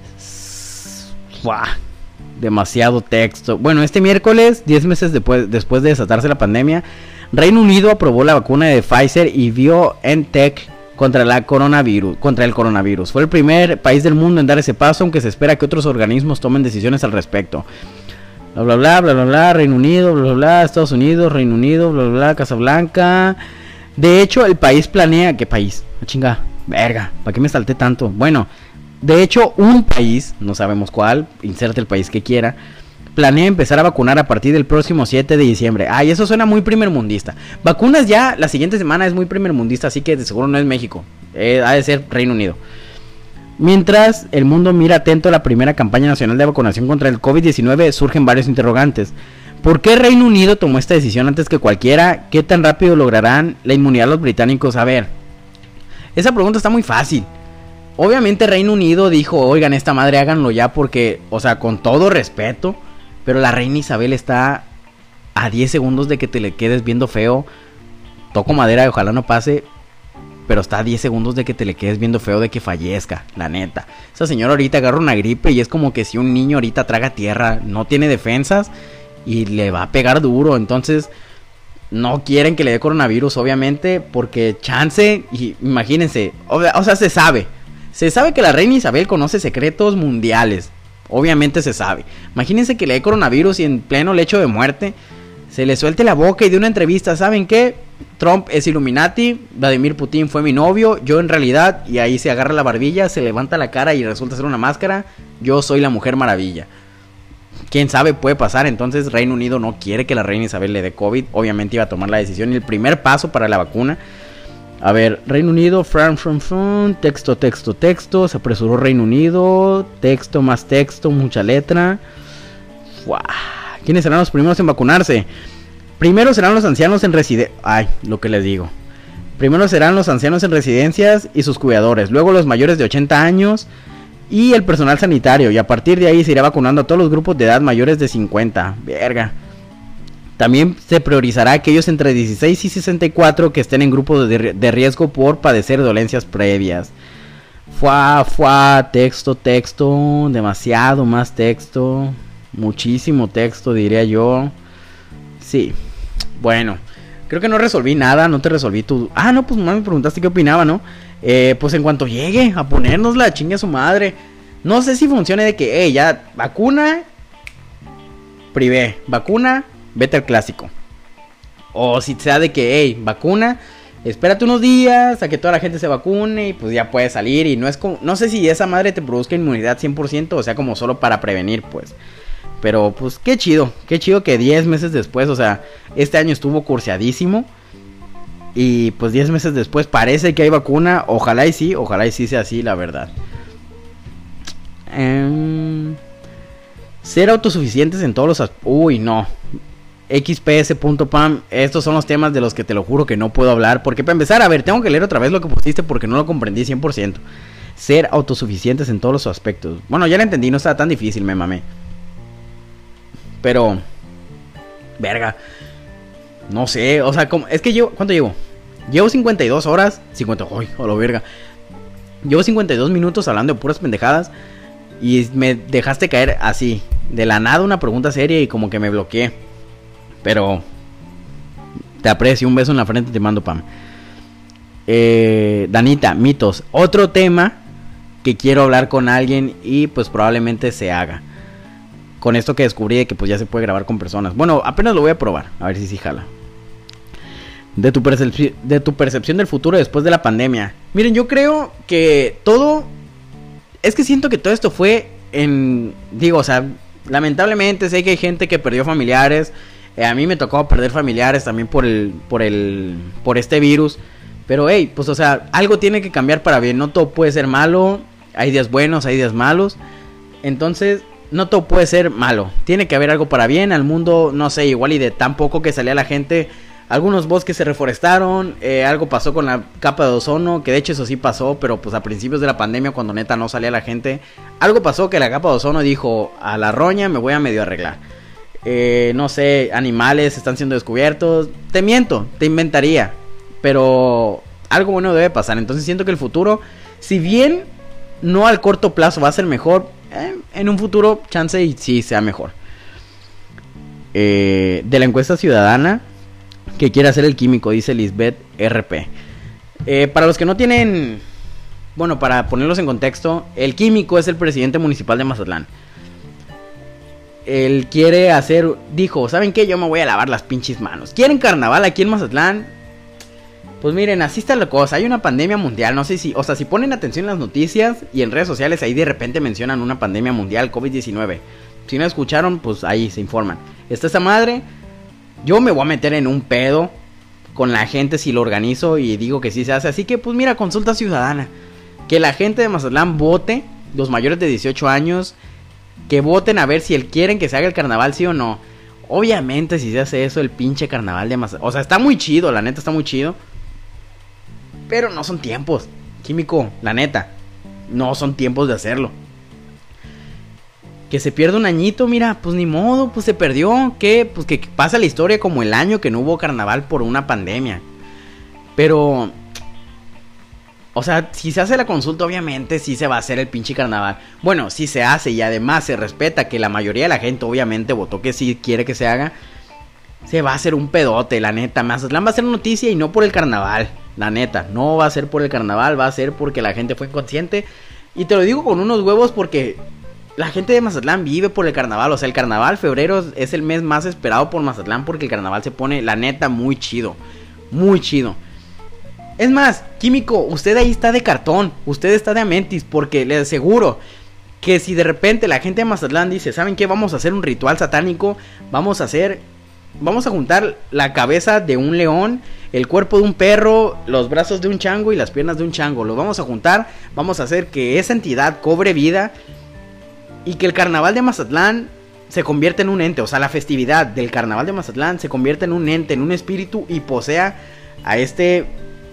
Uah, demasiado texto. Bueno, este miércoles, 10 meses después de desatarse la pandemia, Reino Unido aprobó la vacuna de Pfizer y BioNTech contra el coronavirus. Fue el primer país del mundo en dar ese paso, aunque se espera que otros organismos tomen decisiones al respecto. Bla bla bla, Reino Unido, bla bla, Estados Unidos, Reino Unido, bla bla, Casa Blanca. De hecho, el país planea... ¿Qué país? Chinga, verga, ¿para qué me salté tanto? Bueno, de hecho, un país, no sabemos cuál, inserte el país que quiera, planea empezar a vacunar a partir del próximo 7 de diciembre. Ay, eso suena muy primermundista. Vacunas ya, la siguiente semana es muy primermundista, así que de seguro no es México. Ha de ser Reino Unido. Mientras el mundo mira atento a la primera campaña nacional de vacunación contra el COVID-19, surgen varios interrogantes. ¿Por qué Reino Unido tomó esta decisión antes que cualquiera? ¿Qué tan rápido lograrán la inmunidad los británicos? A ver, esa pregunta está muy fácil. Obviamente Reino Unido dijo, oigan, esta madre háganlo ya porque, o sea, con todo respeto, pero la reina Isabel está a 10 segundos de que te le quedes viendo feo. Toco madera y ojalá no pase, pero está a 10 segundos de que te le quedes viendo feo de que fallezca, la neta. Esa señora ahorita agarra una gripe y es como que si un niño ahorita traga tierra, no tiene defensas y le va a pegar duro. Entonces no quieren que le dé coronavirus, obviamente, porque chance, y imagínense, o sea, se sabe que la reina Isabel conoce secretos mundiales, obviamente se sabe. Imagínense que le dé coronavirus y en pleno lecho de muerte se le suelte la boca y de una entrevista, ¿saben qué? Trump es Illuminati, Vladimir Putin fue mi novio, yo en realidad, y ahí se agarra la barbilla, se levanta la cara y resulta ser una máscara, yo soy la Mujer Maravilla. Quién sabe, puede pasar. Entonces Reino Unido no quiere que la reina Isabel le dé COVID, obviamente iba a tomar la decisión y el primer paso para la vacuna. A ver, Reino Unido, texto, se apresuró Reino Unido, texto más texto, mucha letra. ¡Fua! ¿Quiénes serán los primeros en vacunarse? Primero serán los ancianos en residencias. Ay, lo que les digo. Primero serán los ancianos en residencias y sus cuidadores. Luego los mayores de 80 años y el personal sanitario. Y a partir de ahí se irá vacunando a todos los grupos de edad mayores de 50. Verga. También se priorizará a aquellos entre 16 y 64 que estén en grupos de riesgo por padecer dolencias previas. Texto, demasiado más texto. Muchísimo texto, diría yo. Sí, bueno, creo que no resolví nada, no te resolví tu... Ah, no, pues me preguntaste qué opinaba, ¿no? Pues en cuanto llegue a ponérnosla, chingue a su madre. No sé si funcione de que, ya, vacuna, privé, vacuna, vete al clásico. O si sea de que, vacuna, espérate unos días a que toda la gente se vacune y pues ya puedes salir. Y no es como, no sé si esa madre te produzca inmunidad 100%, o sea, como solo para prevenir, pues. Pero pues qué chido que 10 meses después, o sea, este año estuvo curseadísimo. Y pues 10 meses después parece que hay vacuna. Ojalá y sí sea así, la verdad. Ser autosuficientes en todos los... Uy, no. XPS.pam, estos son los temas de los que te lo juro que no puedo hablar. Porque para empezar, a ver, tengo que leer otra vez lo que pusiste porque no lo comprendí 100%. Ser autosuficientes en todos los aspectos. Bueno, ya lo entendí, no estaba tan difícil, me mamé. Pero, verga, no sé, o sea, es que yo, ¿cuánto llevo? Llevo 52 horas, 50, uy, a la verga. Llevo 52 minutos hablando de puras pendejadas y me dejaste caer así, de la nada una pregunta seria y como que me bloqueé. Pero, te aprecio, un beso en la frente, te mando Pam. Danita, mitos, otro tema que quiero hablar con alguien y pues probablemente se haga. Con esto que descubrí de que pues ya se puede grabar con personas. Bueno, apenas lo voy a probar. A ver si sí jala. De tu percepción del futuro después de la pandemia. Miren, yo creo que todo... Es que siento que todo esto fue en... Digo, o sea, lamentablemente sé que hay gente que perdió familiares. A mí me tocó perder familiares también por este virus. Pero, pues, o sea, algo tiene que cambiar para bien. No todo puede ser malo. Hay días buenos, hay días malos. Entonces... No todo puede ser malo, tiene que haber algo para bien. Al mundo, no sé, igual y de tan poco que salía la gente, algunos bosques se reforestaron, algo pasó con la capa de ozono, que de hecho eso sí pasó, pero pues a principios de la pandemia cuando neta no salía la gente, algo pasó que la capa de ozono dijo, a la roña me voy a medio arreglar. No sé, animales están siendo descubiertos, te miento, te inventaría, pero algo bueno debe pasar. Entonces siento que el futuro, si bien no al corto plazo va a ser mejor, en un futuro chance y sí sea mejor. De la encuesta ciudadana que quiere hacer el químico, dice Lisbeth RP. Para los que no tienen... Bueno, para ponerlos en contexto, el químico es el presidente municipal de Mazatlán. Él quiere hacer... Dijo, ¿saben qué? Yo me voy a lavar las pinches manos. ¿Quieren carnaval aquí en Mazatlán? Pues miren, así está la cosa, hay una pandemia mundial, no sé si, o sea, si ponen atención en las noticias y en redes sociales, ahí de repente mencionan una pandemia mundial, COVID-19. Si no escucharon, pues ahí se informan. Está esa madre, yo me voy a meter en un pedo con la gente si lo organizo y digo que sí se hace. Así que pues mira, consulta ciudadana. Que la gente de Mazatlán vote, los mayores de 18 años, que voten a ver si quieren que se haga el carnaval, sí o no. Obviamente si se hace eso, el pinche carnaval de Mazatlán, o sea, está muy chido, la neta está muy chido. Pero no son tiempos, Químico, la neta. No son tiempos de hacerlo. Que se pierda un añito, mira, pues ni modo, pues se perdió. Que pues que pasa la historia como el año que no hubo carnaval por una pandemia. Pero, o sea, si se hace la consulta, obviamente sí se va a hacer el pinche carnaval. Bueno, si se hace y además se respeta que la mayoría de la gente obviamente votó que sí quiere que se haga, se va a hacer un pedote, la neta. Mazatlán va a ser noticia y no por el carnaval, la neta. No va a ser por el carnaval, va a ser porque la gente fue consciente. Y te lo digo con unos huevos porque la gente de Mazatlán vive por el carnaval. O sea, el carnaval, febrero, es el mes más esperado por Mazatlán porque el carnaval se pone, la neta, muy chido. Muy chido. Es más, Químico, usted ahí está de cartón, usted está de Amentis, porque le aseguro que si de repente la gente de Mazatlán dice, ¿saben qué? Vamos a hacer un ritual satánico, vamos a juntar la cabeza de un león, el cuerpo de un perro, los brazos de un chango y las piernas de un chango, los vamos a juntar, vamos a hacer que esa entidad cobre vida y que el carnaval de Mazatlán se convierta en un ente, o sea, la festividad del carnaval de Mazatlán se convierta en un ente, en un espíritu y posea a este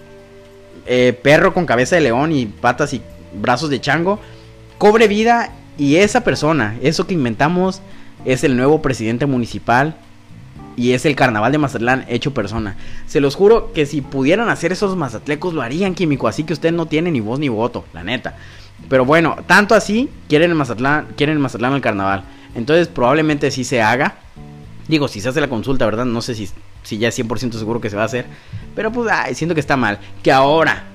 perro con cabeza de león y patas y brazos de chango, cobre vida y esa persona, eso que inventamos, es el nuevo presidente municipal y es el carnaval de Mazatlán hecho persona. Se los juro que si pudieran hacer esos mazatlecos lo harían, Químico, así que usted no tiene ni voz ni voto, la neta. Pero bueno, tanto así quieren en Mazatlán el carnaval. Entonces probablemente sí se haga. Digo, si se hace la consulta, ¿verdad? No sé si ya es 100% seguro que se va a hacer. Pero pues, siento que está mal. Que ahora,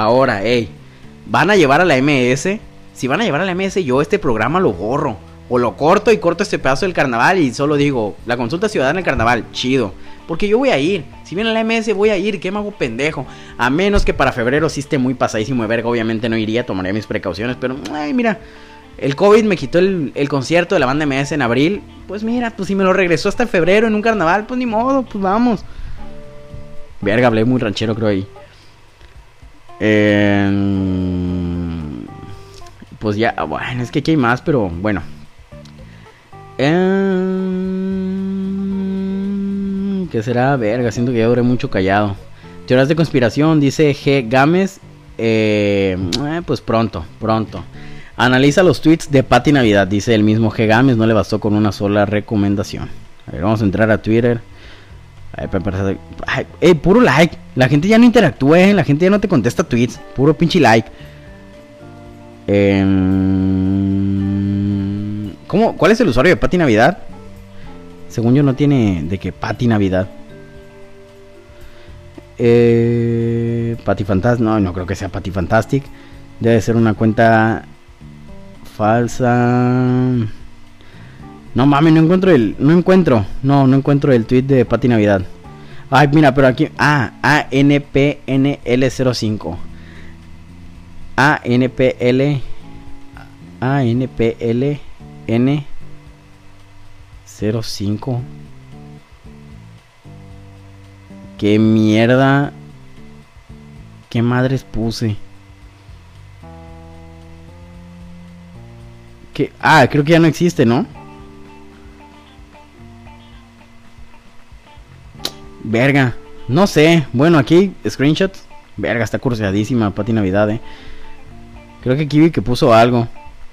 van a llevar a la MS. Si van a llevar a la MS, yo este programa lo borro. O lo corto y corto este pedazo del carnaval y solo digo, la consulta ciudadana del carnaval, chido. Porque yo voy a ir. Si viene la MS, voy a ir. ¿Qué me hago pendejo? A menos que para febrero sí esté muy pasadísimo de verga. Obviamente no iría, tomaría mis precauciones. Pero, mira, el COVID me quitó el concierto de la banda MS en abril. Pues mira, pues si me lo regresó hasta febrero en un carnaval, pues ni modo, pues vamos. Verga, hablé muy ranchero, creo ahí. Pues ya, bueno, es que aquí hay más, pero bueno. ¿Qué será? Verga, siento que ya duré mucho callado. Teorías de conspiración, dice G. Gámez. Pues pronto. Analiza los tweets de Pati Navidad, dice el mismo G. Gámez. No le bastó con una sola recomendación. A ver, vamos a entrar a Twitter. Puro like. La gente ya no interactúa, la gente ya no te contesta tweets. Puro pinche like. ¿Cuál es el usuario de Pati Navidad? Según yo no tiene de que Pati Navidad. Pati Fantastic. No creo que sea Pati Fantastic. Debe ser una cuenta falsa. No mames, no encuentro el tweet de Pati Navidad. Ay, mira, pero aquí ANPNL05. ANPLN05. Qué mierda. Qué madres puse. Creo que ya no existe, ¿no? Verga, no sé. Bueno, aquí screenshots. Verga, está curseadísima Pati Navidad, Creo que aquí vi que puso algo.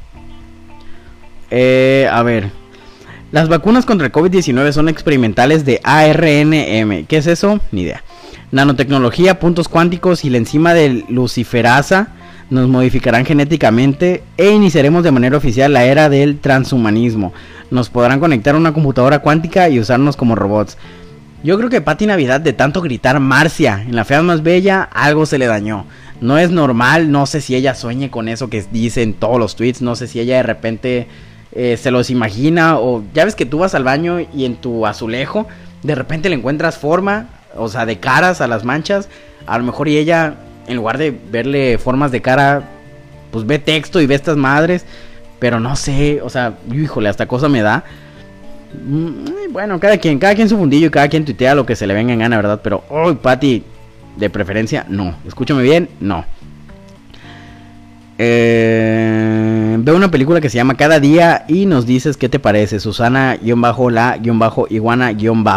A ver. Las vacunas contra el COVID-19 son experimentales de ARNM. ¿Qué es eso? Ni idea. Nanotecnología, puntos cuánticos y la enzima de luciferasa nos modificarán genéticamente e iniciaremos de manera oficial la era del transhumanismo. Nos podrán conectar a una computadora cuántica y usarnos como robots. Yo creo que Pati Navidad, de tanto gritar Marcia en La Fea Más Bella, algo se le dañó. No es normal, no sé si ella sueñe con eso que dice en todos los tweets, no sé si ella de repente se los imagina, o ya ves que tú vas al baño y en tu azulejo de repente le encuentras forma, o sea, de caras a las manchas. A lo mejor y ella, en lugar de verle formas de cara, pues ve texto y ve estas madres. Pero no sé, o sea, híjole, hasta cosa me da. Bueno, cada quien su fundillo y cada quien tuitea lo que se le venga en gana, ¿verdad? Pero, Pati, de preferencia, no. Escúchame bien, no. Veo una película que se llama Cada Día y nos dices qué te parece. Susana-la-iguana-.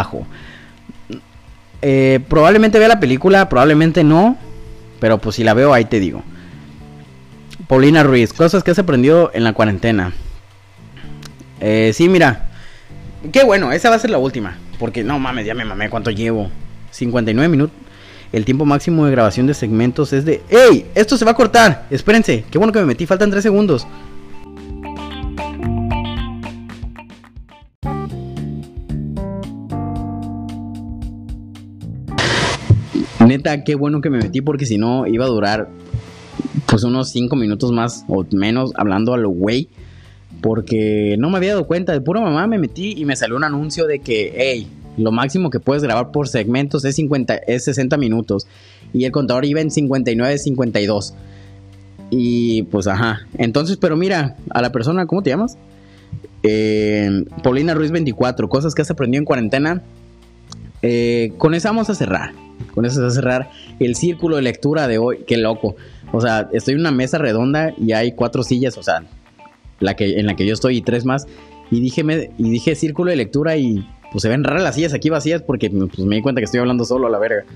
Probablemente vea la película, probablemente no. Pero pues si la veo ahí te digo. Paulina Ruiz, cosas que has aprendido en la cuarentena. Sí, mira. Qué bueno, esa va a ser la última. Porque no mames, ya me mamé cuánto llevo. 59 minutos. El tiempo máximo de grabación de segmentos es de... ¡Ey! Esto se va a cortar. Espérense. Qué bueno que me metí. Faltan 3 segundos. Neta, qué bueno que me metí porque si no iba a durar pues unos 5 minutos más o menos hablando a lo güey. Porque no me había dado cuenta. De pura mamá me metí y me salió un anuncio de que... ¡Ey! Lo máximo que puedes grabar por segmentos es 60 minutos. Y el contador iba en 59, 52. Y pues ajá. Entonces, pero mira, a la persona, ¿cómo te llamas? Paulina Ruiz 24. Cosas que has aprendido en cuarentena. Con eso vamos a cerrar. Con eso se va a cerrar el círculo de lectura de hoy. Qué loco. O sea, estoy en una mesa redonda y hay 4 sillas. O sea, en la que yo estoy y 3 más. Y dije círculo de lectura y... pues se ven raras las sillas aquí vacías porque pues me di cuenta que estoy hablando solo a la verga.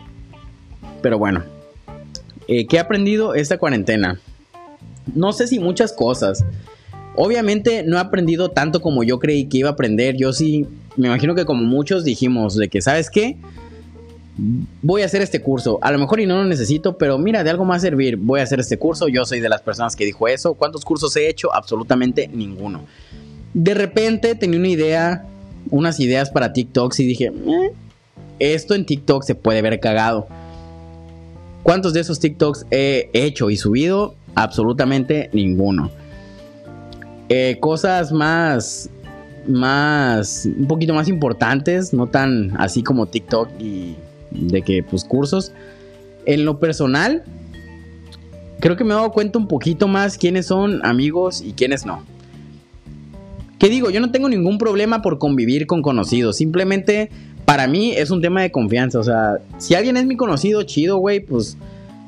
Pero bueno. ¿Qué he aprendido esta cuarentena? No sé si muchas cosas. Obviamente no he aprendido tanto como yo creí que iba a aprender. Yo sí, me imagino que como muchos dijimos de que, ¿sabes qué? Voy a hacer este curso. A lo mejor y no lo necesito, pero mira, de algo más servir. Voy a hacer este curso. Yo soy de las personas que dijo eso. ¿Cuántos cursos he hecho? Absolutamente ninguno. De repente tenía una idea... unas ideas para TikToks y dije, esto en TikTok se puede ver cagado. ¿Cuántos de esos TikToks he hecho y subido? Absolutamente ninguno. Cosas más, un poquito más importantes, no tan así como TikTok y de que pues cursos. En lo personal, creo que me he dado cuenta un poquito más quiénes son amigos y quiénes no. ¿Qué digo? Yo no tengo ningún problema por convivir con conocidos. Simplemente, para mí, es un tema de confianza. O sea, si alguien es mi conocido, chido, güey, pues...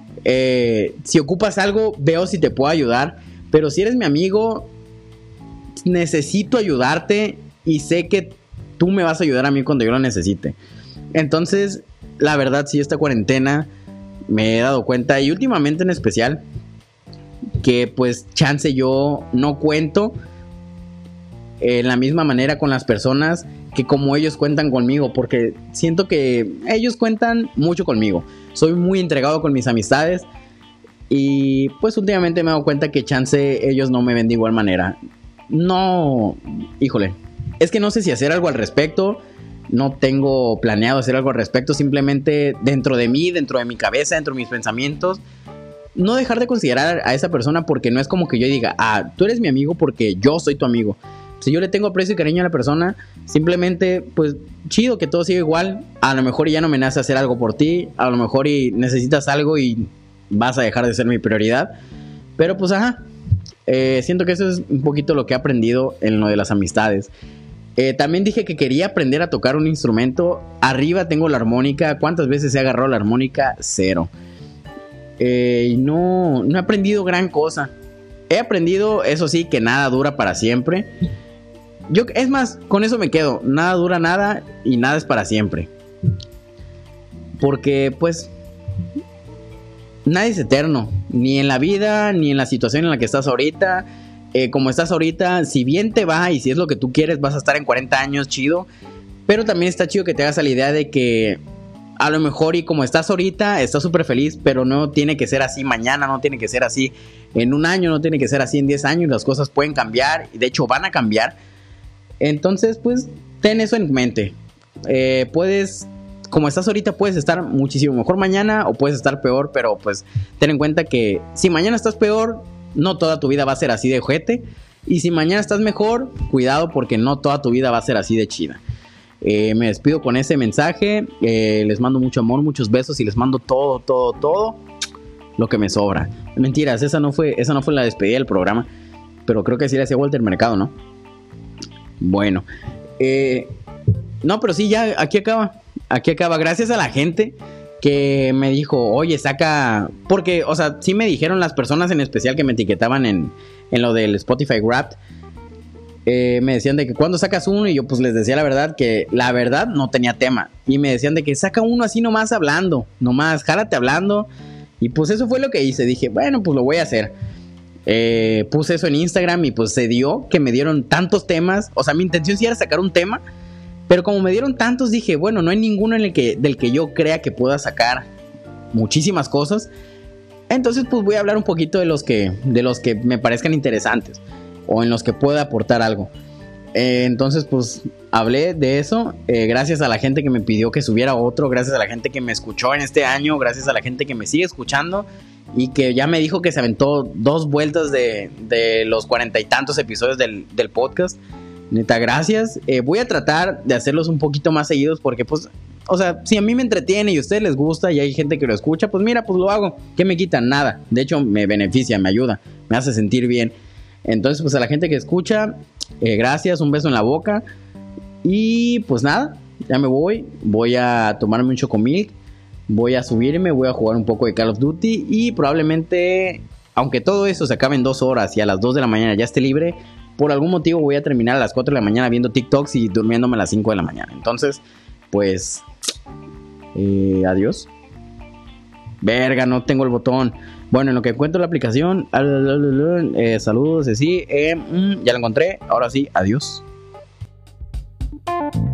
si ocupas algo, veo si te puedo ayudar. Pero si eres mi amigo, necesito ayudarte. Y sé que tú me vas a ayudar a mí cuando yo lo necesite. Entonces, la verdad, sí, esta cuarentena me he dado cuenta. Y últimamente en especial, que pues chance yo no cuento... en la misma manera con las personas que como ellos cuentan conmigo, porque siento que ellos cuentan mucho conmigo. Soy muy entregado con mis amistades y pues últimamente me he dado cuenta que chance ellos no me ven de igual manera. No, híjole, es que no sé si hacer algo al respecto. No tengo planeado hacer algo al respecto. Simplemente dentro de mí, dentro de mi cabeza, dentro de mis pensamientos, no dejar de considerar a esa persona, porque no es como que yo diga, tú eres mi amigo porque yo soy tu amigo. Si yo le tengo aprecio y cariño a la persona, simplemente, pues, chido que todo siga igual. A lo mejor ya no me nace hacer algo por ti. A lo mejor y necesitas algo y vas a dejar de ser mi prioridad. Pero pues, ajá. Siento que eso es un poquito lo que he aprendido en lo de las amistades. También dije que quería aprender a tocar un instrumento. Arriba tengo la armónica. ¿Cuántas veces he agarrado la armónica? 0. Y no he aprendido gran cosa. He aprendido, eso sí, que nada dura para siempre. Es más, con eso me quedo. Nada dura nada y nada es para siempre. Porque, pues, nadie es eterno. Ni en la vida, ni en la situación en la que estás ahorita. Como estás ahorita, si bien te va y si es lo que tú quieres, vas a estar en 40 años, chido. Pero también está chido que te hagas a la idea de que a lo mejor y como estás ahorita, estás súper feliz, pero no tiene que ser así mañana, no tiene que ser así en un año, no tiene que ser así en 10 años. Las cosas pueden cambiar y de hecho van a cambiar. Entonces, pues, ten eso en mente. Como estás ahorita, puedes estar muchísimo mejor mañana o puedes estar peor, pero pues ten en cuenta que si mañana estás peor, no toda tu vida va a ser así de ojete. Y si mañana estás mejor, cuidado porque no toda tu vida va a ser así de chida. Me despido con ese mensaje. Les mando mucho amor, muchos besos y les mando todo lo que me sobra. Mentiras, esa no fue la despedida del programa, pero creo que sí le hacía Walter Mercado, ¿no? Bueno, no, pero sí, ya aquí acaba. Gracias a la gente que me dijo, oye, saca... Porque, o sea, sí me dijeron las personas en especial que me etiquetaban en lo del Spotify Wrapped. Me decían de que cuando sacas uno, y yo pues les decía la verdad, que la verdad no tenía tema. Y me decían de que saca uno así nomás hablando, nomás jálate hablando. Y pues eso fue lo que hice. Dije, bueno, pues lo voy a hacer. Puse eso en Instagram y pues se dio que me dieron tantos temas. O sea, mi intención sí era sacar un tema, pero como me dieron tantos, dije, bueno, no hay ninguno del que yo crea que pueda sacar muchísimas cosas. Entonces pues voy a hablar un poquito de los que me parezcan interesantes o en los que pueda aportar algo. Entonces pues hablé de eso, gracias a la gente que me pidió que subiera otro, gracias a la gente que me escuchó en este año, gracias a la gente que me sigue escuchando y que ya me dijo que se aventó 2 vueltas de los 40 y tantos episodios del podcast. Neta, gracias. Voy a tratar de hacerlos un poquito más seguidos porque pues, o sea, si a mí me entretiene y a ustedes les gusta y hay gente que lo escucha, pues mira, pues lo hago. ¿Qué me quitan? Nada. De hecho, me beneficia, me ayuda, me hace sentir bien. Entonces, pues a la gente que escucha, gracias, un beso en la boca. Y pues nada, ya me voy a tomarme un chocomilk, voy a subirme, voy a jugar un poco de Call of Duty y probablemente, aunque todo eso se acabe en 2 horas y a las 2 de la mañana ya esté libre, por algún motivo voy a terminar a las 4 de la mañana viendo TikToks y durmiéndome a las 5 de la mañana. Entonces, pues, adiós. Verga, no tengo el botón. Bueno, en lo que encuentro la aplicación, saludos, sí, ya la encontré. Ahora sí, adiós.